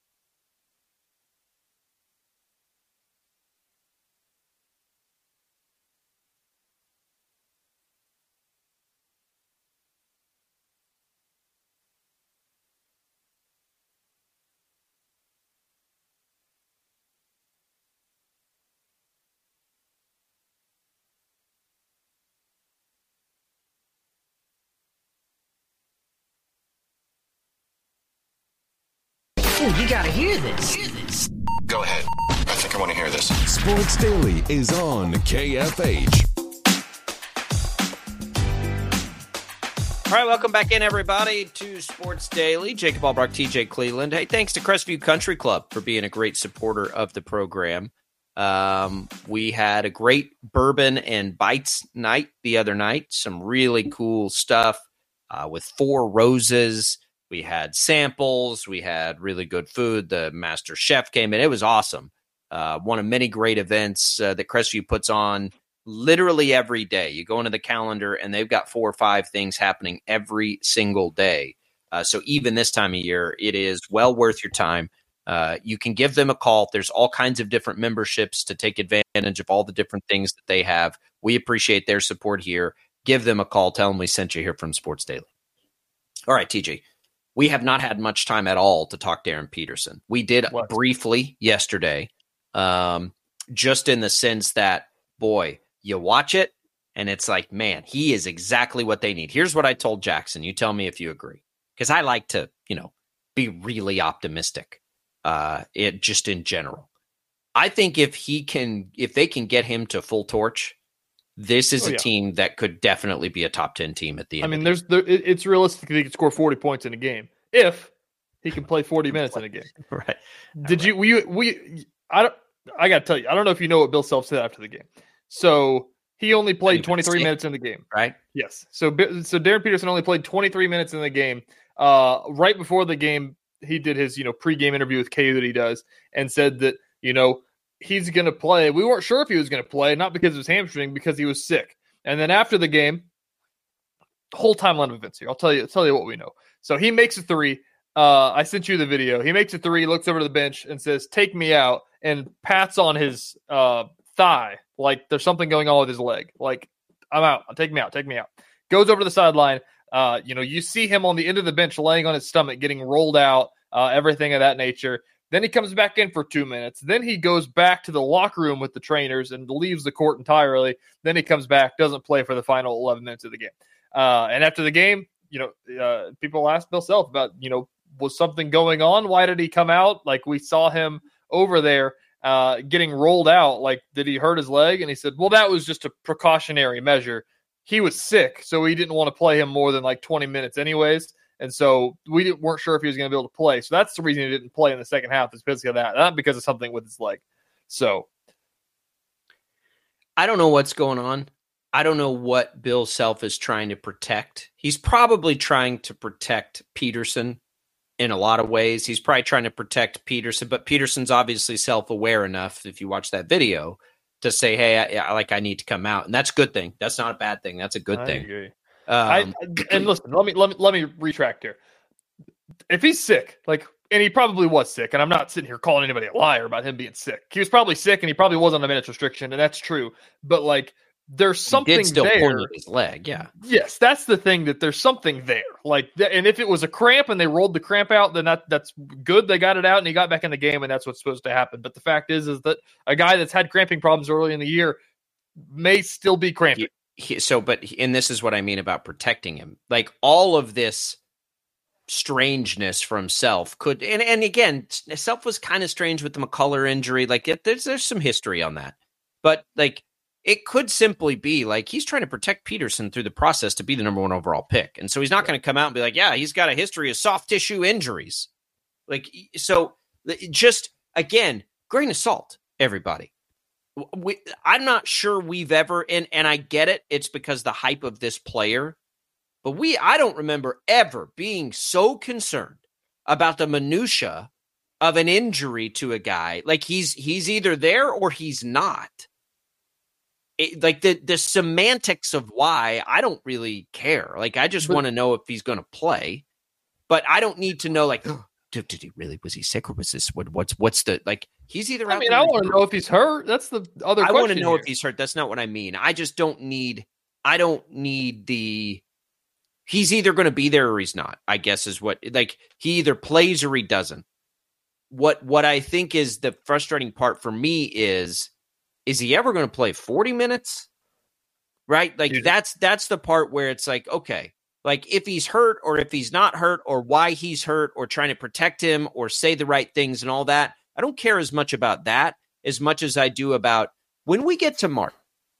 Ooh, you gotta hear this. Hear this. Go ahead. I think I want to hear this. Sports Daily is on K F H. All right, welcome back in, everybody, to Sports Daily. Jacob Albrock, T J Cleveland. Hey, thanks to Crestview Country Club for being a great supporter of the program. Um, we had a great bourbon and bites night the other night. Some really cool stuff uh, with Four Roses. We had samples. We had really good food. The master chef came in. It was awesome. Uh, one of many great events uh, that Crestview puts on literally every day. You go into the calendar, and they've got four or five things happening every single day. Uh, so even this time of year, it is well worth your time. Uh, you can give them a call. There's all kinds of different memberships to take advantage of all the different things that they have. We appreciate their support here. Give them a call. Tell them we sent you here from Sports Daily. All right, T J. We have not had much time at all to talk to Aaron Peterson. We did what? briefly yesterday, um, just in the sense that, boy, you watch it, and it's like, man, he is exactly what they need. Here's what I told Jackson. You tell me if you agree. Because I like to, you know, be really optimistic, uh, it just in general. I think if he can, if they can get him to full torch, this is oh, a yeah. team that could definitely be a top ten team at the end. I mean, there's there, it's realistic that he could score forty points in a game if he can play forty minutes in a game. Right? Did right. you? We we I don't. I got to tell you, I don't know if you know what Bill Self said after the game. So he only played twenty-three minutes in the game, right? Yes. So so Darren Peterson only played twenty-three minutes in the game. Uh, right before the game, he did his you know pregame interview with K U that he does, and said that you know. he's going to play. We weren't sure if he was going to play, not because of his hamstring, because he was sick. And then after the game, whole timeline of events here. I'll tell you, I'll tell you what we know. So he makes a three. Uh, I sent you the video. He makes a three, looks over to the bench and says, "Take me out," and pats on his uh, thigh like there's something going on with his leg. Like, I'm out. Take me out. Take me out. Goes over to the sideline. Uh, you know, you see him on the end of the bench laying on his stomach, getting rolled out, uh, everything of that nature. Then he comes back in for two minutes. Then he goes back to the locker room with the trainers and leaves the court entirely. Then he comes back, doesn't play for the final eleven minutes of the game. Uh, and after the game, you know, uh, people asked Bill Self about, you know, was something going on? Why did he come out? Like, we saw him over there uh, getting rolled out. Like, did he hurt his leg? And he said, well, that was just a precautionary measure. He was sick, so we didn't want to play him more than like twenty minutes anyways. And so we didn't, weren't sure if he was going to be able to play. So that's the reason he didn't play in the second half, is because of that, not because of something with his leg. So I don't know what's going on. I don't know what Bill Self is trying to protect. He's probably trying to protect Peterson in a lot of ways. He's probably trying to protect Peterson, but Peterson's obviously self-aware enough, if you watch that video, to say, hey, I, I like I need to come out. And that's a good thing. That's not a bad thing. That's a good I thing. Agree. Um, I, and listen, let me let me let me retract here. If he's sick, like, and he probably was sick, and I'm not sitting here calling anybody a liar about him being sick. He was probably sick, and he probably was on a minutes restriction, and that's true. But like, there's something he did still there. pull his leg, yeah. Yes, that's the thing, that there's something there. Like, th- and if it was a cramp and they rolled the cramp out, then that that's good. They got it out and he got back in the game, and that's what's supposed to happen. But the fact is, is that a guy that's had cramping problems early in the year may still be cramping. He, he, so, but and this is what I mean about protecting him. Like all of this strangeness from Self could, and and again, Self was kind of strange with the McCullough injury. Like it, there's there's some history on that, but like. It could simply be like he's trying to protect Peterson through the process to be the number one overall pick. And so he's not going to come out and be like, yeah, he's got a history of soft tissue injuries. Like, so just, again, grain of salt, everybody. We, I'm not sure we've ever, and, and I get it, it's because the hype of this player, but we, I don't remember ever being so concerned about the minutia of an injury to a guy. Like he's, he's either there or he's not. It, like the, the semantics of why, I don't really care. Like, I just want to know if he's going to play, but I don't need to know, like, oh, did, did he really, was he sick or was this, what, what's, what's the, like, he's either I out mean, there I want to know if he's hurt. That's the other I question. want to know here. if he's hurt. That's not what I mean. I just don't need, I don't need the, he's either going to be there or he's not, I guess is what, like, he either plays or he doesn't. What, what I think is the frustrating part for me is, is he ever going to play forty minutes? Right? Like Dude. that's that's the part where it's like, okay, like if he's hurt or if he's not hurt or why he's hurt or trying to protect him or say the right things and all that. I don't care as much about that as much as I do about when we get to March.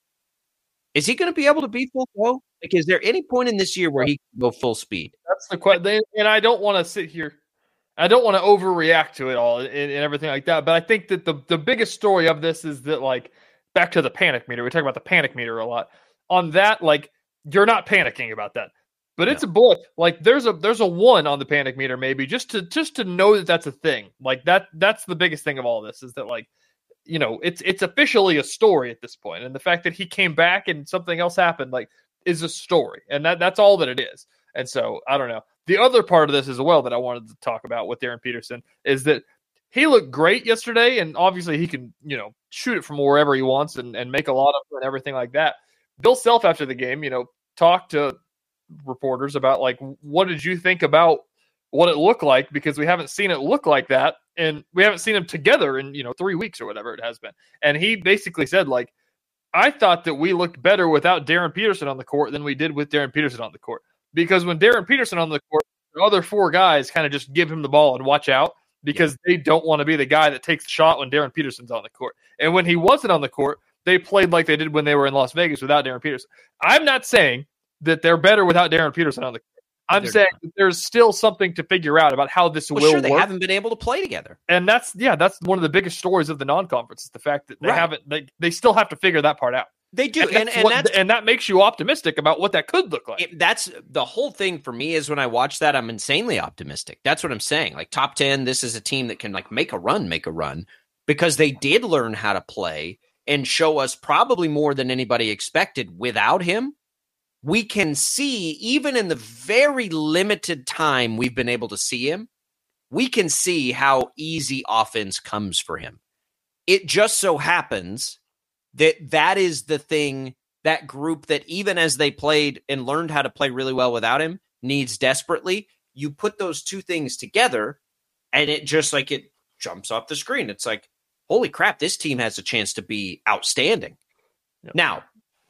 Is he going to be able to be full go? Like, is there any point in this year where he can go full speed? That's the question. And I don't want to sit here. I don't want to overreact to it all and, and everything like that. But I think that the, the biggest story of this is that, like, back to the panic meter. We talk about the panic meter a lot. On that, like, you're not panicking about that. But it's no. a bullet. Like, there's a there's a one on the panic meter, maybe, just to just to know that that's a thing. Like, that that's the biggest thing of all this is that, like, you know, it's it's officially a story at this point. And the fact that he came back and something else happened, like, is a story. And that that's all that it is. And so, I don't know. The other part of this as well that I wanted to talk about with Darren Peterson is that he looked great yesterday, and obviously he can, you know, shoot it from wherever he wants and, and make a lot of it and everything like that. Bill Self, after the game, you know, talked to reporters about, like, what did you think about what it looked like? Because we haven't seen it look like that, and we haven't seen them together in, you know, three weeks or whatever it has been. And he basically said, like, I thought that we looked better without Darren Peterson on the court than we did with Darren Peterson on the court. Because when Darren Peterson on the court, the other four guys kind of just give him the ball and watch out because yeah. they don't want to be the guy that takes the shot when Darren Peterson's on the court. And when he wasn't on the court, they played like they did when they were in Las Vegas without Darren Peterson. I'm not saying that they're better without Darren Peterson on the court. I'm they're saying that there's still something to figure out about how this well, will sure, they work. haven't been able to play together. And that's, yeah, that's one of the biggest stories of the non-conference is the fact that they right. haven't, they, they still have to figure that part out. They do, and, and, that's and, what, that's, and that makes you optimistic about what that could look like. It, that's the whole thing for me is when I watch that, I'm insanely optimistic. That's what I'm saying. Like top ten, this is a team that can like make a run, make a run because they did learn how to play and show us probably more than anybody expected without him. We can see even in the very limited time we've been able to see him, we can see how easy offense comes for him. It just so happens that that is the thing, that group that even as they played and learned how to play really well without him needs desperately. You put those two things together and it just like it jumps off the screen. It's like, holy crap, this team has a chance to be outstanding. Yep. Now,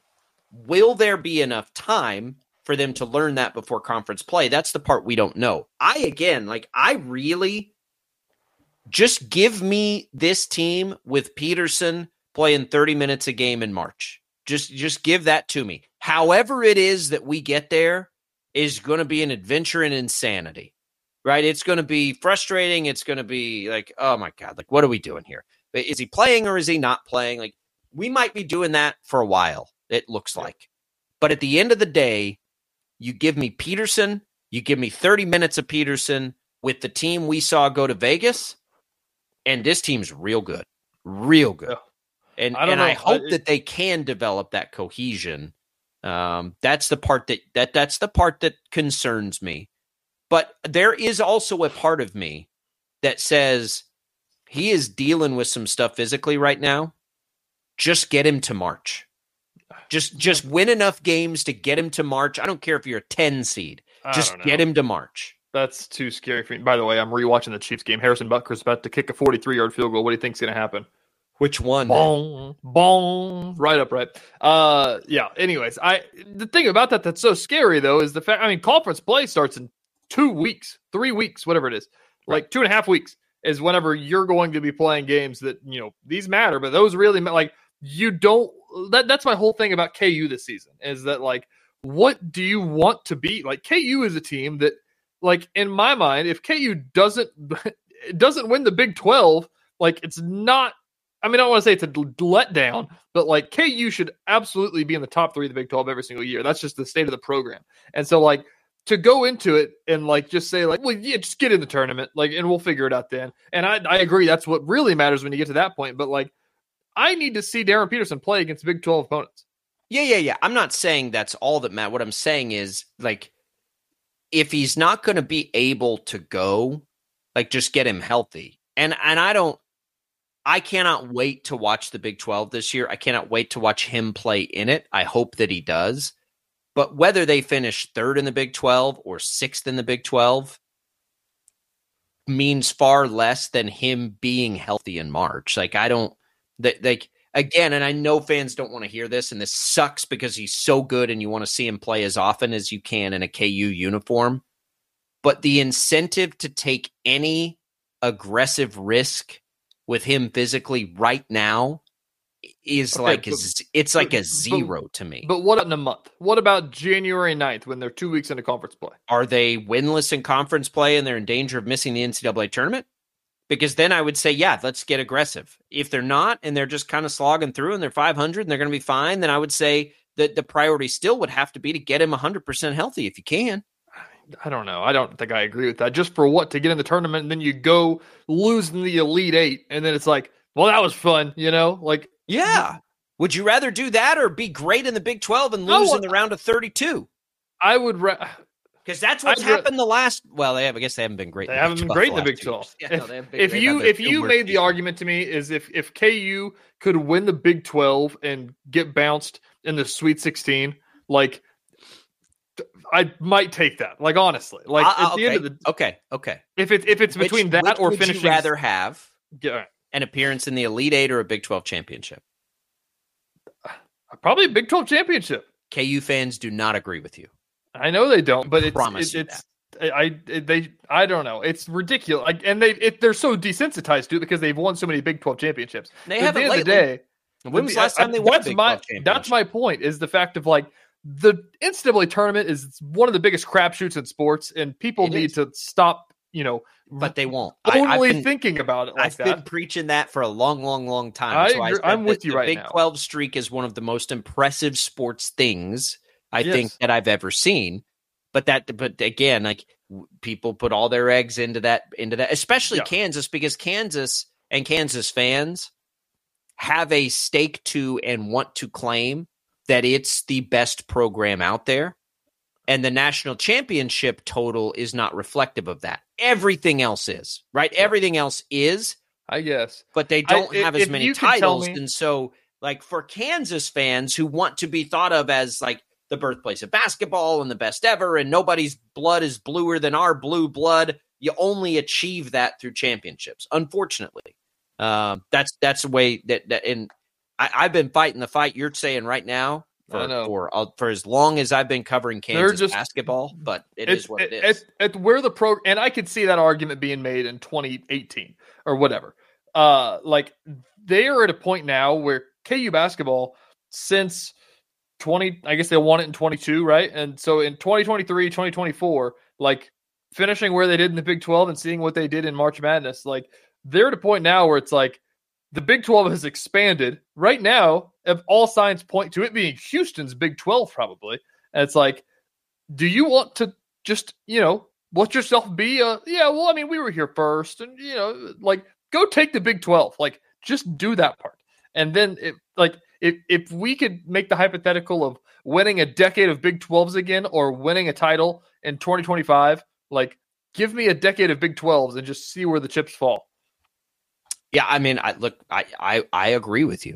will there be enough time for them to learn that before conference play? That's the part we don't know. I, again, like I really just give me this team with Peterson playing thirty minutes a game in March. Just, just give that to me. However it is that we get there is going to be an adventure in insanity, right? It's going to be frustrating. It's going to be like, oh my God, like, what are we doing here? Is he playing or is he not playing? Like, we might be doing that for a while, it looks like. But at the end of the day, you give me Peterson, you give me thirty minutes of Peterson with the team we saw go to Vegas, and this team's real good, real good. Yeah. And I, and I hope I, that they can develop that cohesion. Um, that's the part that, that that's the part that concerns me. But there is also a part of me that says he is dealing with some stuff physically right now. Just get him to March. Just just win enough games to get him to March. I don't care if you're a ten seed. Just get him to March. That's too scary for me. By the way, I'm rewatching the Chiefs game. Harrison Butker's about to kick a forty-three-yard field goal. What do you think's going to happen? Which one? Boom, boom, right up, right. Uh, yeah. Anyways, I the thing about that that's so scary though is the fact. I mean, conference play starts in two weeks, three weeks, whatever it is, like right. two and a half weeks is whenever you're going to be playing games that you know these matter, but those really like you don't. That that's my whole thing about K U this season is that like, what do you want to be like? K U is a team that, like, in my mind, if K U doesn't doesn't win the Big twelve, like it's not. I mean, I don't want to say it's a letdown, but like K U should absolutely be in the top three of the Big twelve every single year. That's just the state of the program. And so like to go into it and like just say like, well, yeah, just get in the tournament, like, and we'll figure it out then. And I, I agree. That's what really matters when you get to that point. But like, I need to see Darren Peterson play against Big twelve opponents. Yeah, yeah, yeah. I'm not saying that's all that matters. What I'm saying is like, if he's not going to be able to go, like just get him healthy. And, and I don't, I cannot wait to watch the Big twelve this year. I cannot wait to watch him play in it. I hope that he does. But whether they finish third in the Big twelve or sixth in the Big twelve means far less than him being healthy in March. Like, I don't, that, like, again, and I know fans don't want to hear this, and this sucks because he's so good and you want to see him play as often as you can in a K U uniform. But the incentive to take any aggressive risk with him physically right now is okay, like, but, a, it's like a zero but, to me. But what in a month? What about January ninth when they're two weeks into conference play? Are they winless in conference play and they're in danger of missing the N C double A tournament? Because then I would say, yeah, let's get aggressive. If they're not and they're just kind of slogging through and they're five hundred and they're going to be fine, then I would say that the priority still would have to be to get him one hundred percent healthy if you can. I don't know. I don't think I agree with that. Just for what? To get in the tournament and then you go lose in the Elite Eight and then it's like, well, that was fun, you know? Like, yeah. Would you rather do that or be great in the Big twelve and lose no, in the round of thirty-two? I would ra- because that's what's I'd happened ra- the last. Well, they have. I guess they haven't been great. They in haven't the been great in the Big twelve. Yeah, if, no, if you if you made the argument to me is if if K U could win the Big twelve and get bounced in the Sweet sixteen, like. I might take that. Like, honestly, like uh, at the okay. end of the okay, okay. If it if it's which, between that which or would finishing, you rather have yeah. an appearance in the Elite Eight or a Big twelve championship? Probably a Big twelve championship. K U fans do not agree with you. I know they don't, but I it's promise it, you it's that. I it, they I don't know. It's ridiculous, like, and they it, they're so desensitized to it because they've won so many Big twelve championships. They but haven't at the end lately. of the day. When was the last time they won a Big my, twelve championship? That's my point. Is the fact of like. The N C double A tournament is one of the biggest crapshoots in sports, and people it need is. to stop, you know, but they won't. Only I, been, thinking about it like I've that. been preaching that for a long, long, long time. I so agree. I I'm with you the right Big now. twelve streak is one of the most impressive sports things I yes. think that I've ever seen. But that, but again, like people put all their eggs into that, into that, especially yeah. Kansas, because Kansas and Kansas fans have a stake to and want to claim that it's the best program out there. And the national championship total is not reflective of that. Everything else is, right? Yeah. Everything else is. I guess. But they don't I, have if, as many if titles. Me- and so, like, for Kansas fans who want to be thought of as, like, the birthplace of basketball and the best ever, and nobody's blood is bluer than our blue blood, you only achieve that through championships, unfortunately. Um, that's that's the way that, that and I, I've been fighting the fight you're saying right now for for, uh, for as long as I've been covering Kansas just, basketball, but it is what it, it is. At, at where the pro, and I could see that argument being made in twenty eighteen or whatever. Uh, like they are at a point now where K U basketball since twenty, I guess they won it in twenty-two, right? And so in twenty twenty-three, twenty twenty-four, like finishing where they did in the Big twelve and seeing what they did in March Madness, like they're at a point now where it's like the Big twelve has expanded. Right now, if all signs point to it being Houston's Big twelve, probably. And it's like, do you want to just, you know, let yourself be a, yeah, well, I mean, we were here first. And, you know, like, go take the Big twelve. Like, just do that part. And then, it, like, if, if we could make the hypothetical of winning a decade of Big twelves again or winning a title in twenty twenty-five, like, give me a decade of Big twelves and just see where the chips fall. Yeah, I mean, I look, I, I, I agree with you.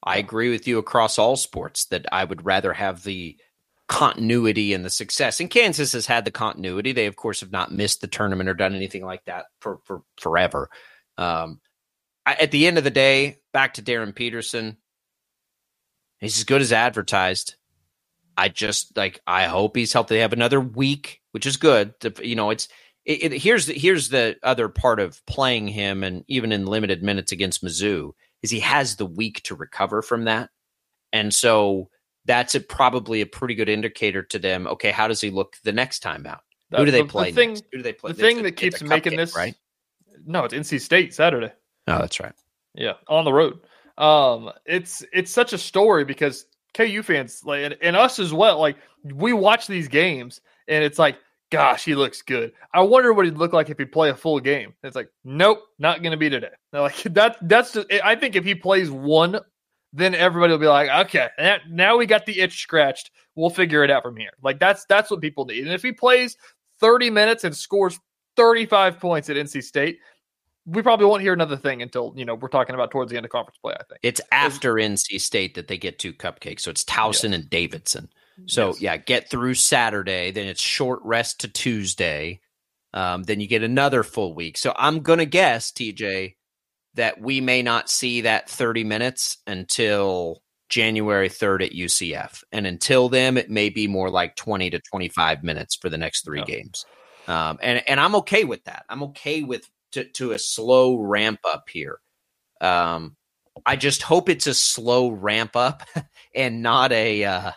I agree with you across all sports that I would rather have the continuity and the success. And Kansas has had the continuity. They, of course, have not missed the tournament or done anything like that for, for forever. Um, I, at the end of the day, back to Darren Peterson, he's as good as advertised. I just like, I hope he's healthy. They have another week, which is good. To, you know, it's, it, it, here's the, here's the other part of playing him. And even in limited minutes against Mizzou is he has the week to recover from that. And so that's a, probably a pretty good indicator to them. Okay. How does he look the next time out? The, Who do they the, play? The thing, next? Who do they play? The thing it's that a, keeps Cupcake, making this right. No, it's N C State Saturday. Oh, that's right. Yeah. On the road. Um, it's, it's such a story because K U fans like, and, and us as well. Like we watch these games and it's like, gosh, he looks good. I wonder what he'd look like if he'd play a full game. And it's like, nope, not going to be today. They're like that. That's just, I think if he plays one, then everybody will be like, okay, that, now we got the itch scratched. We'll figure it out from here. Like that's, that's what people need. And if he plays thirty minutes and scores thirty-five points at N C State, we probably won't hear another thing until, you know, we're talking about towards the end of conference play, I think. It's after N C State that they get two cupcakes. So it's Towson yes. and Davidson. So, yes. yeah, get through Saturday. Then it's short rest to Tuesday. Um, then you get another full week. So I'm going to guess, T J, that we may not see that thirty minutes until January third at U C F. And until then, it may be more like twenty to twenty-five minutes for the next three yeah. games. Um, and, and I'm okay with that. I'm okay with to, to a slow ramp up here. Um, I just hope it's a slow ramp up and not a uh,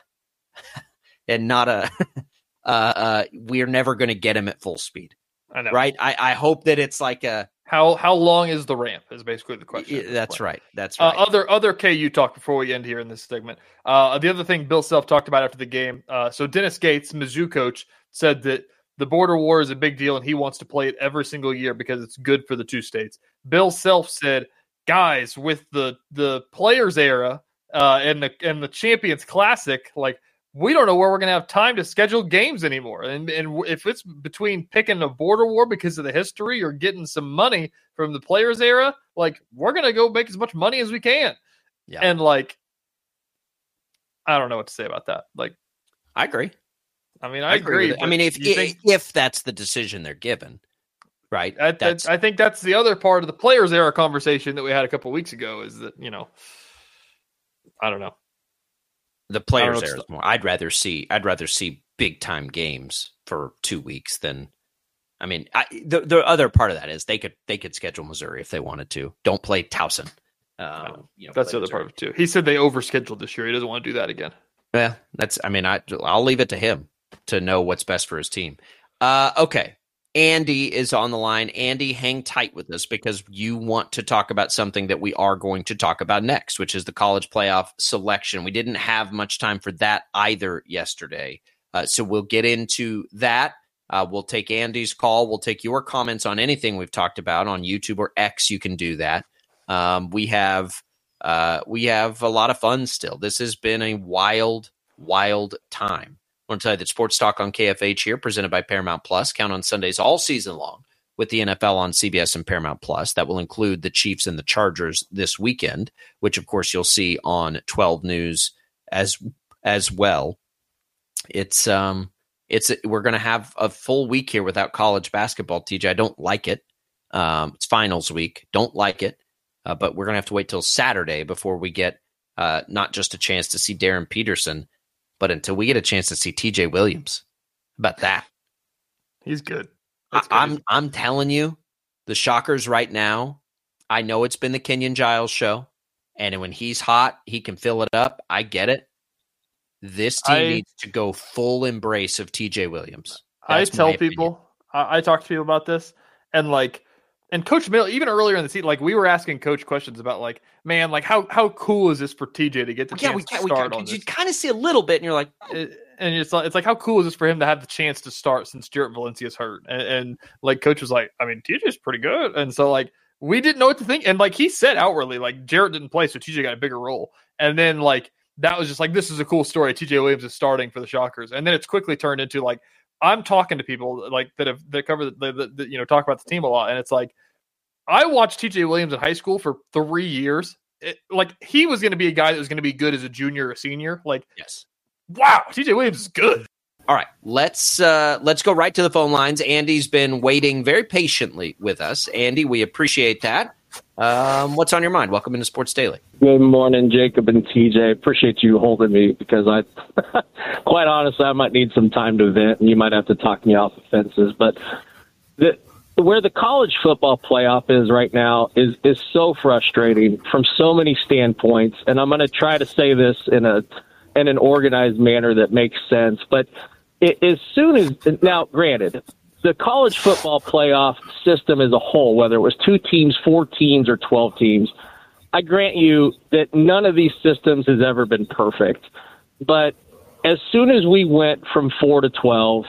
and not a uh, uh, we're never going to get him at full speed. I know, right? I, I hope that it's like a how how long is the ramp is basically the question. That's right. That's right. Uh, other other K U talk before we end here in this segment. Uh, the other thing Bill Self talked about after the game. Uh, so Dennis Gates, Mizzou coach, said that the border war is a big deal and he wants to play it every single year because it's good for the two states. Bill Self said, guys, with the the Players era uh, and the and the Champions Classic, like we don't know where we're going to have time to schedule games anymore. And and if it's between picking a border war because of the history or getting some money from the Players era, like we're going to go make as much money as we can. Yeah. And like, I don't know what to say about that. Like, I agree. I mean, I, I agree. agree I mean, if, if think, if that's the decision they're given, right? I, that's, I think that's the other part of the Players era conversation that we had a couple of weeks ago is that, you know, I don't know. The Players era is more. I'd rather see. I'd rather see big time games for two weeks than. I mean, I, the the other part of that is they could they could schedule Missouri if they wanted to. Don't play Towson. Um, you know, that's the other Missouri. part of it too. He said they overscheduled this year. He doesn't want to do that again. Yeah, that's. I mean, I I'll leave it to him to know what's best for his team. Uh, okay. Andy is on the line. Andy, hang tight with us because you want to talk about something that we are going to talk about next, which is the college playoff selection. We didn't have much time for that either yesterday. Uh, so we'll get into that. Uh, we'll take Andy's call. We'll take your comments on anything we've talked about on YouTube or X. You can do that. Um, we have uh, we have a lot of fun still. This has been a wild, wild time. I want to tell you that Sports Talk on K F H here, presented by Paramount Plus. Count on Sundays all season long with the N F L on C B S and Paramount Plus. That will include the Chiefs and the Chargers this weekend, which, of course, you'll see on twelve News as as well. It's um, it's we're going to have a full week here without college basketball, T J. I don't like it. Um, it's finals week. Don't like it. Uh, but we're going to have to wait till Saturday before we get uh, not just a chance to see Darren Peterson, but until we get a chance to see T J Williams. How about that? He's good. I, I'm I'm telling you, the Shockers right now, I know it's been the Kenyon Giles show, and when he's hot, he can fill it up. I get it. This team I, needs to go full embrace of T J Williams. That's I tell people, I, I talk to people about this, and like, and Coach Mill, even earlier in the season, like we were asking Coach questions about, like, man, like how how cool is this for T J to get the yeah, chance we to can't, start we on this? You kind of see a little bit, and you're like, oh. it, and it's like it's like how cool is this for him to have the chance to start since Jarrett Valencia's hurt, and, and like Coach was like, I mean, T J's pretty good, and so like we didn't know what to think, and like he said outwardly, like Jarrett didn't play, so T J got a bigger role, and then like that was just like, this is a cool story. T J Williams is starting for the Shockers, and then it's quickly turned into like I'm talking to people like that have that cover the, the, the you know talk about the team a lot, and it's like. I watched T J Williams in high school for three years, it, like he was going to be a guy that was going to be good as a junior or a senior. Like, yes, wow, T J Williams is good. All right, let's uh, let's go right to the phone lines. Andy's been waiting very patiently with us. Andy, we appreciate that. Um, what's on your mind? Welcome into Sports Daily. Good morning, Jacob and T J. Appreciate you holding me because I, quite honestly, I might need some time to vent, and you might have to talk me off the fences. But the, where the college football playoff is right now is is so frustrating from so many standpoints, and I'm going to try to say this in a in an organized manner that makes sense. But it, as soon as now, granted, the college football playoff system as a whole, whether it was two teams, four teams, or twelve teams, I grant you that none of these systems has ever been perfect. But as soon as we went from four to twelve,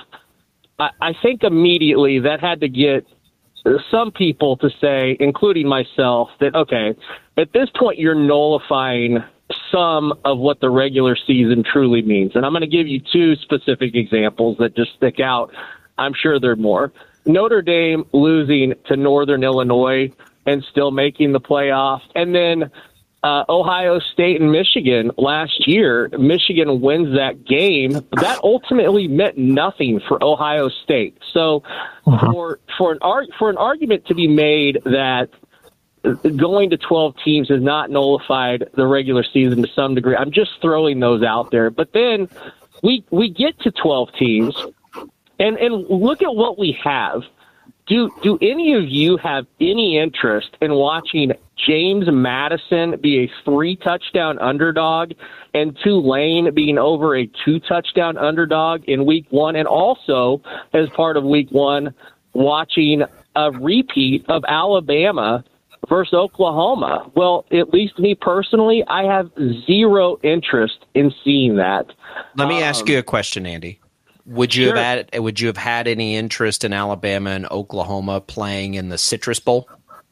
I, I think immediately that had to get some people to say, including myself, that, okay, at this point you're nullifying some of what the regular season truly means. And I'm going to give you two specific examples that just stick out. I'm sure there are more. Notre Dame losing to Northern Illinois and still making the playoff. And then uh, Ohio State and Michigan last year, Michigan wins that game. That ultimately meant nothing for Ohio State. So uh-huh. for for an ar- for an argument to be made that going to twelve teams has not nullified the regular season to some degree, I'm just throwing those out there. But then we we get to twelve teams. And and look at what we have. Do do any of you have any interest in watching James Madison be a three-touchdown underdog and Tulane being over a two-touchdown underdog in week one? And also, as part of week one, watching a repeat of Alabama versus Oklahoma. Well, at least me personally, I have zero interest in seeing that. Let me um, ask you a question, Andy. Would you Sure. have had Would you have had any interest in Alabama and Oklahoma playing in the Citrus Bowl?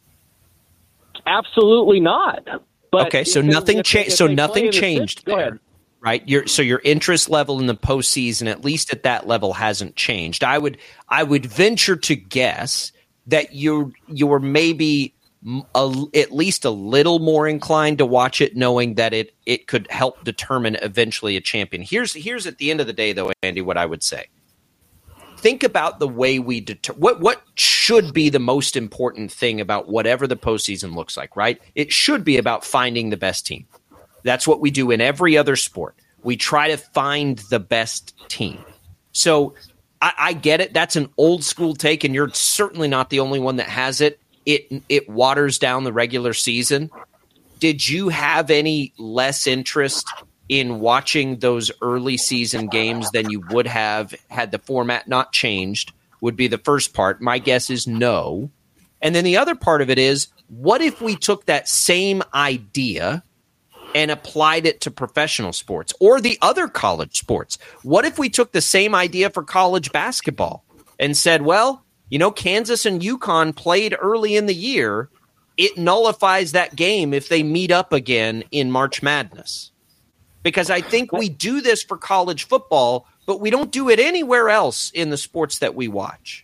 Absolutely not. But okay, so if they- nothing if they- changed. if So they play nothing in the changed Cit- go there, ahead. right? Your so your interest level in the postseason, at least at that level, hasn't changed. I would I would venture to guess that you're you're maybe a, at least a little more inclined to watch it, knowing that it it could help determine eventually a champion. Here's here's at the end of the day, though, Andy, what I would say. Think about the way we deter what what should be the most important thing about whatever the postseason looks like, right? It should be about finding the best team. That's what we do in every other sport. We try to find the best team. So I, I get it. That's an old school take, and you're certainly not the only one that has it. It it waters down the regular season. Did you have any less interest in watching those early season games than you would have had the format not changed? Would be the first part. My guess is no. And then the other part of it is, what if we took that same idea and applied it to professional sports or the other college sports? What if we took the same idea for college basketball and said, well, you know, Kansas and UConn played early in the year. It nullifies that game if they meet up again in March Madness. Because I think we do this for college football, but we don't do it anywhere else in the sports that we watch.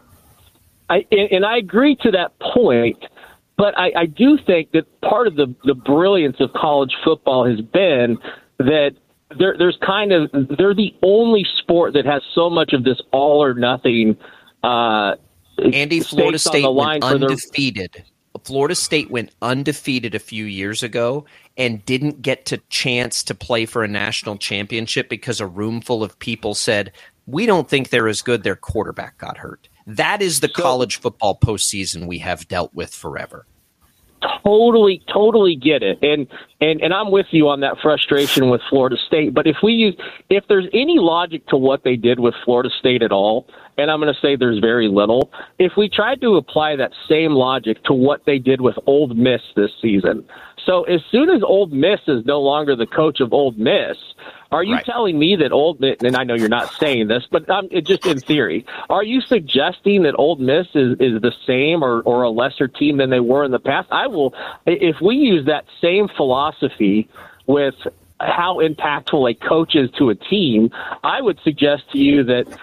I, and I agree to that point, but I, I do think that part of the, the brilliance of college football has been that there, there's kind of they're the only sport that has so much of this all or nothing. Uh, Andy, Florida State on the line went for undefeated. Their- Florida State went undefeated a few years ago and didn't get to chance to play for a national championship because a room full of people said, we don't think they're as good. Their quarterback got hurt. That is the so, college football postseason we have dealt with forever. Totally, totally get it. And, and, and I'm with you on that frustration with Florida State. But if we use, if there's any logic to what they did with Florida State at all, and I'm going to say there's very little, if we tried to apply that same logic to what they did with Ole Miss this season. So as soon as Ole Miss is no longer the coach of Ole Miss, are you right. telling me that Ole Miss, and I know you're not saying this, but um, it, just in theory, are you suggesting that Ole Miss is, is the same or, or a lesser team than they were in the past? I will, if we use that same philosophy with how impactful a coach is to a team, I would suggest to you that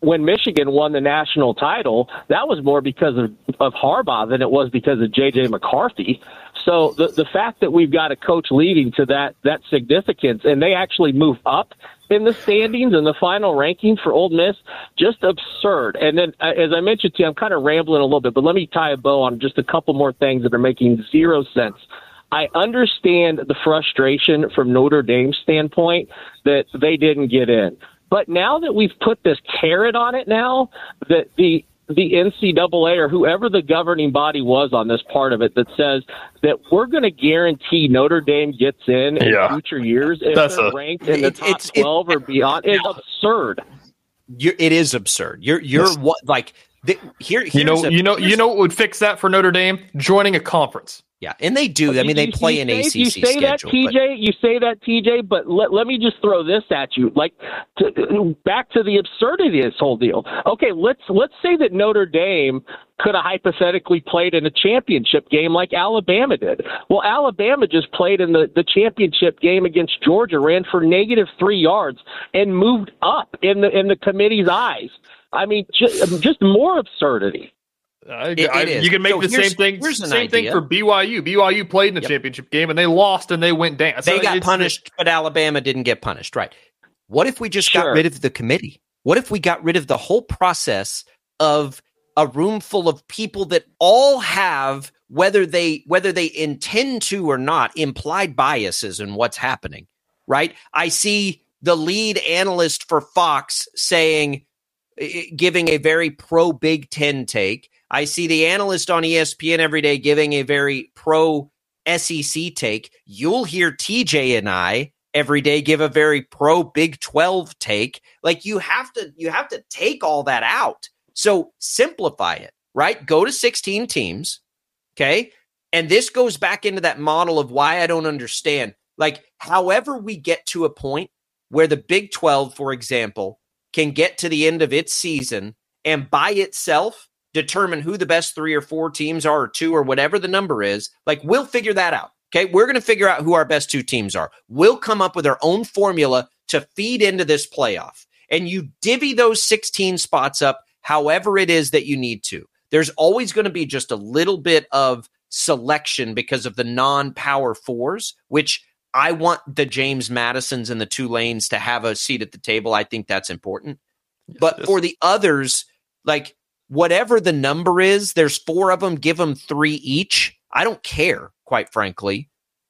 when Michigan won the national title, that was more because of, of Harbaugh than it was because of J J McCarthy. So the the fact that we've got a coach leading to that that significance, and they actually move up in the standings and the final ranking for Ole Miss, just absurd. And then, uh, as I mentioned to you, I'm kind of rambling a little bit, but let me tie a bow on just a couple more things that are making zero sense. I understand the frustration from Notre Dame's standpoint that they didn't get in. But now that we've put this carrot on it now, that the the N C double A or whoever the governing body was on this part of it that says that we're going to guarantee Notre Dame gets in in yeah. future years if That's they're a, ranked in the it, top it's, twelve it, or beyond. It's absurd. You're, it is absurd. You're you're Yes. what like the, here. You know, a, you know, you know what would fix that for Notre Dame? Joining a conference. Yeah, and they do. I mean, they You- play you an say, A C C you say schedule. that, T J. but- You say that, T J. But let, let me just throw this at you. Like, to, back to the absurdity of this whole deal. Okay, let's let's say that Notre Dame could have hypothetically played in a championship game like Alabama did. Well, Alabama just played in the, the championship game against Georgia, ran for negative three yards, and moved up in the in the committee's eyes. I mean, just, just more absurdity. I, It- I, it is. you can make So the here's- same thing. here's an Same thing idea. for B Y U. B Y U played in the Yep. championship game and they lost and they went down. So They got it's- punished, but Alabama didn't get punished. Right. What if we just got Sure. rid of the committee? What if we got rid of the whole process of a room full of people that all have, whether they whether they intend to or not, implied biases in what's happening, right? I see the lead analyst for Fox saying, eh, giving a very pro Big Ten take. I see the analyst on E S P N every day giving a very pro S E C take. You'll hear T J and I every day give a very pro Big twelve take. Like you have to, you have to take all that out. So simplify it, right? Go to sixteen teams. Okay. And this goes back into that model of why I don't understand. Like, however we get to a point where the Big twelve, for example, can get to the end of its season and by itself determine who the best three or four teams are, or two, or whatever the number is, like we'll figure that out. Okay. We're going to figure out who our best two teams are. We'll come up with our own formula to feed into this playoff. And you divvy those sixteen spots up however it is that you need to. There's always going to be just a little bit of selection because of the non-power fours, which I want the James Madisons and the Tulanes to have a seat at the table. I think that's important. Yes, but yes. for the others, like whatever the number is, there's four of them, give them three each. I don't care, quite frankly.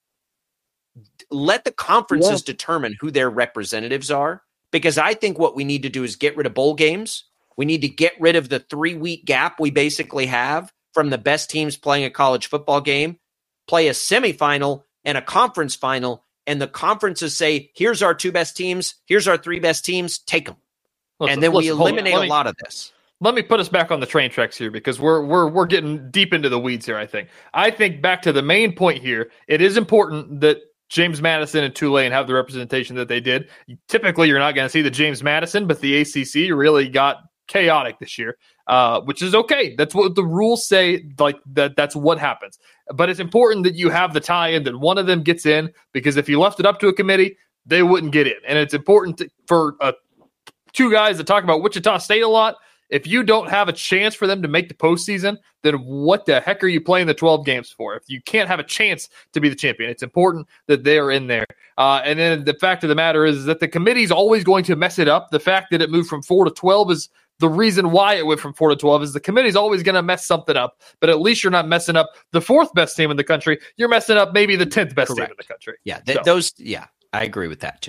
Let the conferences Yeah. determine who their representatives are, because I think what we need to do is get rid of bowl games. We need to get rid of the three-week gap we basically have from the best teams playing a college football game, play a semifinal and a conference final, and the conferences say, here's our two best teams, here's our three best teans, take them. Listen, and then we listen, hold on. eliminate Let a me- lot of this. Let me put us back on the train tracks here because we're we're we're getting deep into the weeds here, I think. I think back to the main point here, it is important that James Madison and Tulane have the representation that they did. Typically, you're not going to see the James Madison, but the A C C really got chaotic this year, uh, which is okay. That's what the rules say, like that. That's what happens. But it's important that you have the tie-in, that one of them gets in, because if you left it up to a committee, they wouldn't get in. And it's important to, for uh, two guys that talk about Wichita State a lot. If you don't have a chance for them to make the postseason, then what the heck are you playing the twelve games for? If you can't have a chance to be the champion, it's important that they are in there. Uh, and then the fact of the matter is that the committee is always going to mess it up. The fact that it moved from four to twelve is the reason why it went from four to twelve is the committee's always going to mess something up. But at least you're not messing up the fourth best team in the country. You're messing up maybe the tenth best Correct. team in the country. Yeah, th- So. those. Yeah, I agree with that too.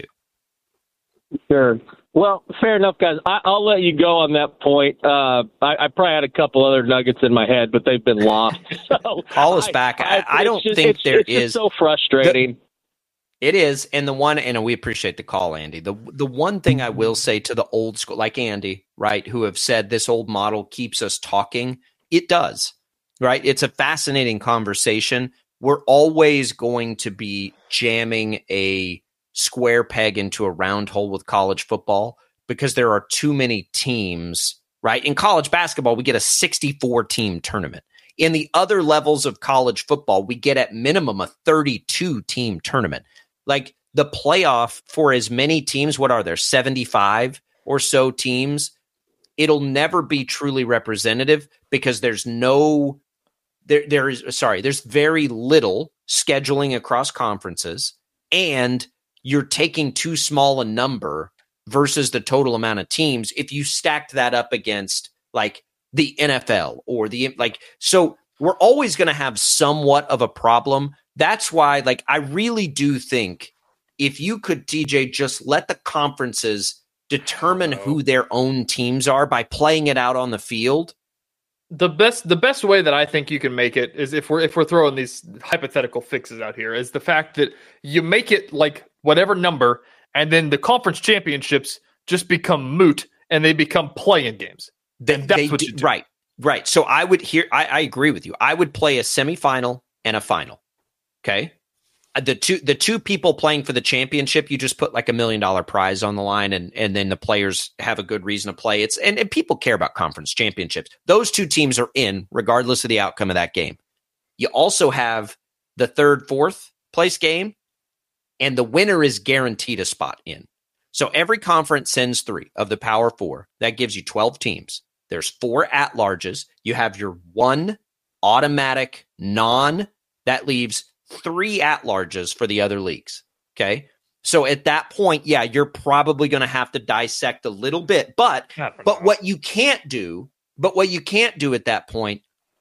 Sure. Well, fair enough, guys. I, I'll let you go on that point. Uh, I, I probably had a couple other nuggets in my head, but they've been lost. So Call us back. I, I don't it's just, think it's, there it's is. just so frustrating. It is, and the one, and we appreciate the call, Andy. The the one thing I will say to the old school, like Andy, right, who have said this old model keeps us talking. It does, right? It's a fascinating conversation. We're always going to be jamming a square peg into a round hole with college football because there are too many teams, right? In college basketball, we get a sixty-four team tournament. In the other levels of college football, we get at minimum a thirty-two team tournament. Like the playoff for as many teams, what are there, seventy-five or so teams? it'll never be truly representative because there's no there there is sorry, there's very little scheduling across conferences, and you're taking too small a number versus the total amount of teams if you stacked that up against like the N F L or the like. So we're always going to have somewhat of a problem. That's why, like, I really do think if you could, T J, just let the conferences determine who their own teams are by playing it out on the field. The best, the best way that I think you can make it is if we're if we're throwing these hypothetical fixes out here is the fact that you make it like whatever number, and then the conference championships just become moot and they become play-in games. Then that's They what do- you do. Right, right. So I would hear. I, I agree with you. I would play a semifinal and a final. Okay, the two the two people playing for the championship, you just put like a million dollar prize on the line, and and then the players have a good reason to play. It's and, and people care about conference championships. Those two teams are in regardless of the outcome of that game. You also have the third, fourth place game, and the winner is guaranteed a spot in. So every conference sends three of the Power Four. That gives you twelve teams. There's four at-larges. You have your one automatic non. That leaves three at-larges for the other leagues. Okay. So at that point, yeah, you're probably going to have to dissect a little bit, but, but what you can't do, but what you can't do at that point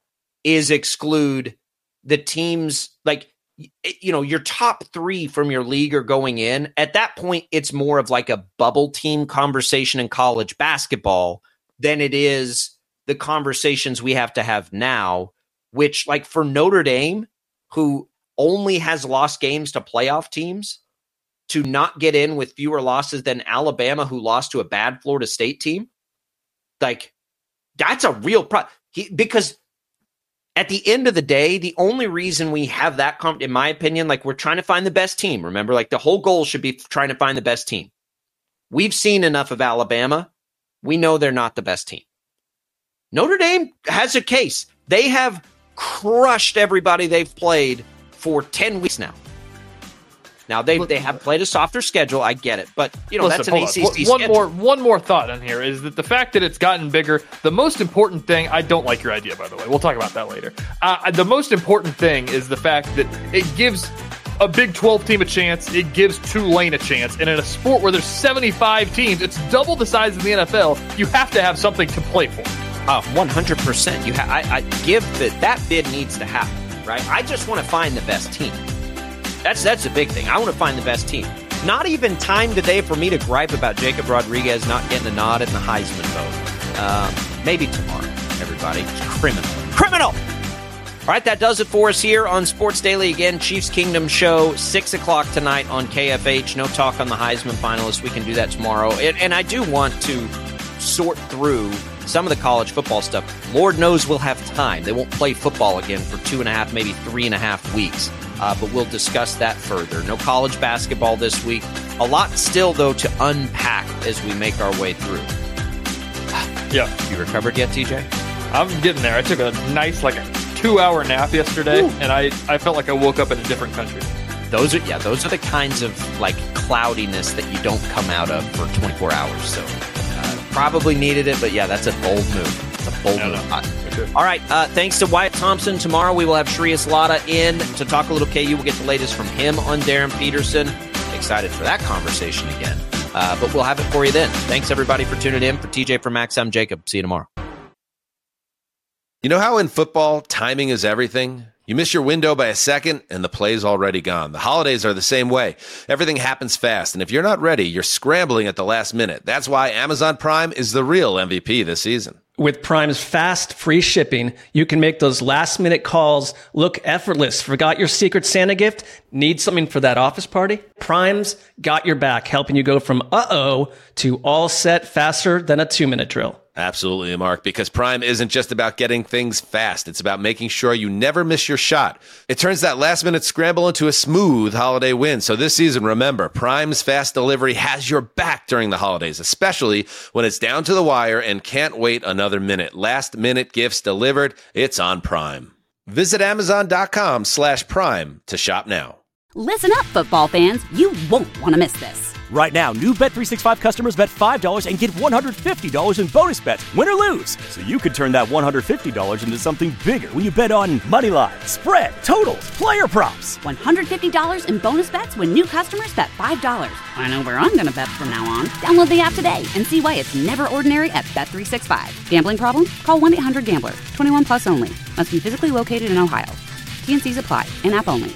is exclude the teams, like, you know, your top three from your league are going in. At that point, it's more of like a bubble team conversation in college basketball than it is the conversations we have to have now, which, like, for Notre Dame, who only has lost games to playoff teams, to not get in with fewer losses than Alabama, who lost to a bad Florida State team, like, that's a real problem. Because at the end of the day, the only reason we have that, com- in my opinion, like, we're trying to find the best team. Remember, like, the whole goal should be trying to find the best team. We've seen enough of Alabama. We know they're not the best team. Notre Dame has a case. They have crushed everybody they've played for ten weeks now. Now, they they have played a softer schedule. I get it. But, you know, Listen, that's an A C C on. One schedule. more, one more thought on here is that the fact that it's gotten bigger, the most important thing, I don't like your idea, by the way. We'll talk about that later. Uh, the most important thing is the fact that it gives a Big twelve team a chance. It gives Tulane a chance. And in a sport where there's seventy-five teams, it's double the size of the N F L. You have to have something to play for. Uh, one hundred percent. You ha- I, I give that that bid needs to happen. Right? I just want to find the best team. That's that's the big thing. I want to find the best team. Not even time today for me to gripe about Jacob Rodriguez not getting a nod in the Heisman vote. Um, maybe tomorrow, everybody. It's criminal. Criminal! All right, that does it for us here on Sports Daily. Again, Chiefs Kingdom show, six o'clock tonight on K F H. No talk on the Heisman finalists. We can do that tomorrow. And, and I do want to sort through some of the college football stuff. Lord knows we'll have time. They won't play football again for two and a half, maybe three and a half weeks. Uh, but we'll discuss that further. No college basketball this week. A lot still, though, to unpack as we make our way through. Yeah. You recovered yet, T J? I'm getting there. I took a nice, like, a two-hour nap yesterday, Ooh. and I, I felt like I woke up in a different country. Those are, yeah, those are the kinds of, like, cloudiness that you don't come out of for twenty-four hours. So uh, probably needed it, but yeah, that's a bold move. It's a bold no, move. No. All right, uh, thanks to Wyatt Thompson. Tomorrow we will have Shreyas Laddha in to talk a little K U. We'll get the latest from him on Darren Peterson. Excited for that conversation again. Uh, but we'll have it for you then. Thanks, everybody, for tuning in. For T J, for Max, I'm Jacob. See you tomorrow. You know how in football, timing is everything? You miss your window by a second, and the play's already gone. The holidays are the same way. Everything happens fast, and if you're not ready, you're scrambling at the last minute. That's why Amazon Prime is the real M V P this season. With Prime's fast, free shipping, you can make those last-minute calls look effortless. Forgot your Secret Santa gift? Need something for that office party? Prime's got your back, helping you go from uh-oh to all set faster than a two-minute drill. Absolutely, Mark, because Prime isn't just about getting things fast. It's about making sure you never miss your shot. It turns that last-minute scramble into a smooth holiday win. So this season, remember, Prime's fast delivery has your back during the holidays, especially when it's down to the wire and can't wait another minute. Last-minute gifts delivered. It's on Prime. Visit Amazon.com slash Prime to shop now. Listen up, football fans. You won't want to miss this. Right now, new Bet three sixty-five customers bet five dollars and get one hundred fifty dollars in bonus bets, win or lose. So you could turn that one hundred fifty dollars into something bigger when you bet on money line, spread, totals, player props. one hundred fifty dollars in bonus bets when new customers bet five dollars. I know where I'm going to bet from now on. Download the app today and see why it's never ordinary at Bet three sixty-five. Gambling problem? Call one eight hundred gambler. twenty-one plus only. Must be physically located in Ohio. T N Cs apply. In-app only.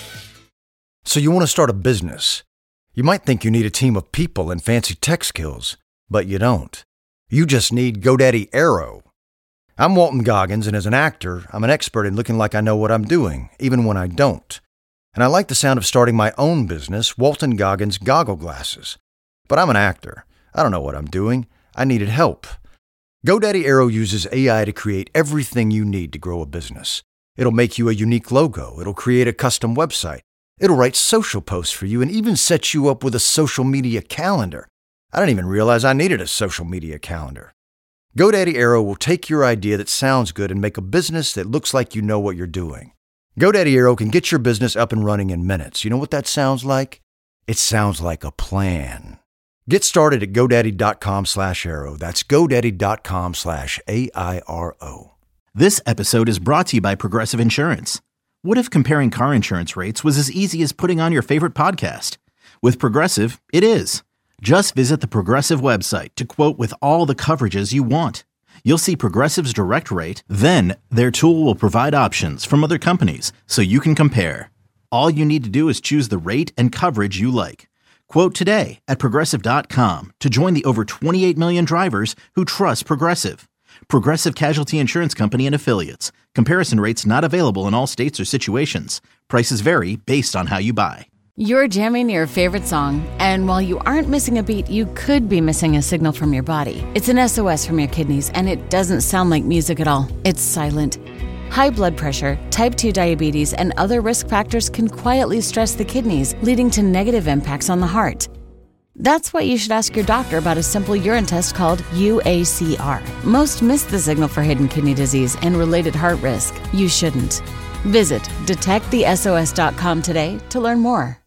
So you want to start a business. You might think you need a team of people and fancy tech skills, but you don't. You just need GoDaddy Aero. I'm Walton Goggins, and as an actor, I'm an expert in looking like I know what I'm doing, even when I don't. And I like the sound of starting my own business, Walton Goggins Goggle Glasses. But I'm an actor. I don't know what I'm doing. I needed help. GoDaddy Aero uses A I to create everything you need to grow a business. It'll make you a unique logo. It'll create a custom website. It'll write social posts for you and even set you up with a social media calendar. I didn't even realize I needed a social media calendar. GoDaddy Aero will take your idea that sounds good and make a business that looks like you know what you're doing. GoDaddy Aero can get your business up and running in minutes. You know what that sounds like? It sounds like a plan. Get started at GoDaddy.com slash Aero. That's GoDaddy.com slash A I R O. This episode is brought to you by Progressive Insurance. What if comparing car insurance rates was as easy as putting on your favorite podcast? With Progressive, it is. Just visit the Progressive website to quote with all the coverages you want. You'll see Progressive's direct rate, then their tool will provide options from other companies so you can compare. All you need to do is choose the rate and coverage you like. Quote today at Progressive dot com to join the over twenty-eight million drivers who trust Progressive. Progressive Casualty Insurance Company and Affiliates. Comparison rates not available in all states or situations. Prices vary based on how you buy. You're jamming your favorite song, and while you aren't missing a beat, you could be missing a signal from your body. It's an S O S from your kidneys, and it doesn't sound like music at all. It's silent. High blood pressure, type two diabetes, and other risk factors can quietly stress the kidneys, leading to negative impacts on the heart. That's why you should ask your doctor about a simple urine test called U A C R. Most miss the signal for hidden kidney disease and related heart risk. You shouldn't. Visit detect the S O S dot com today to learn more.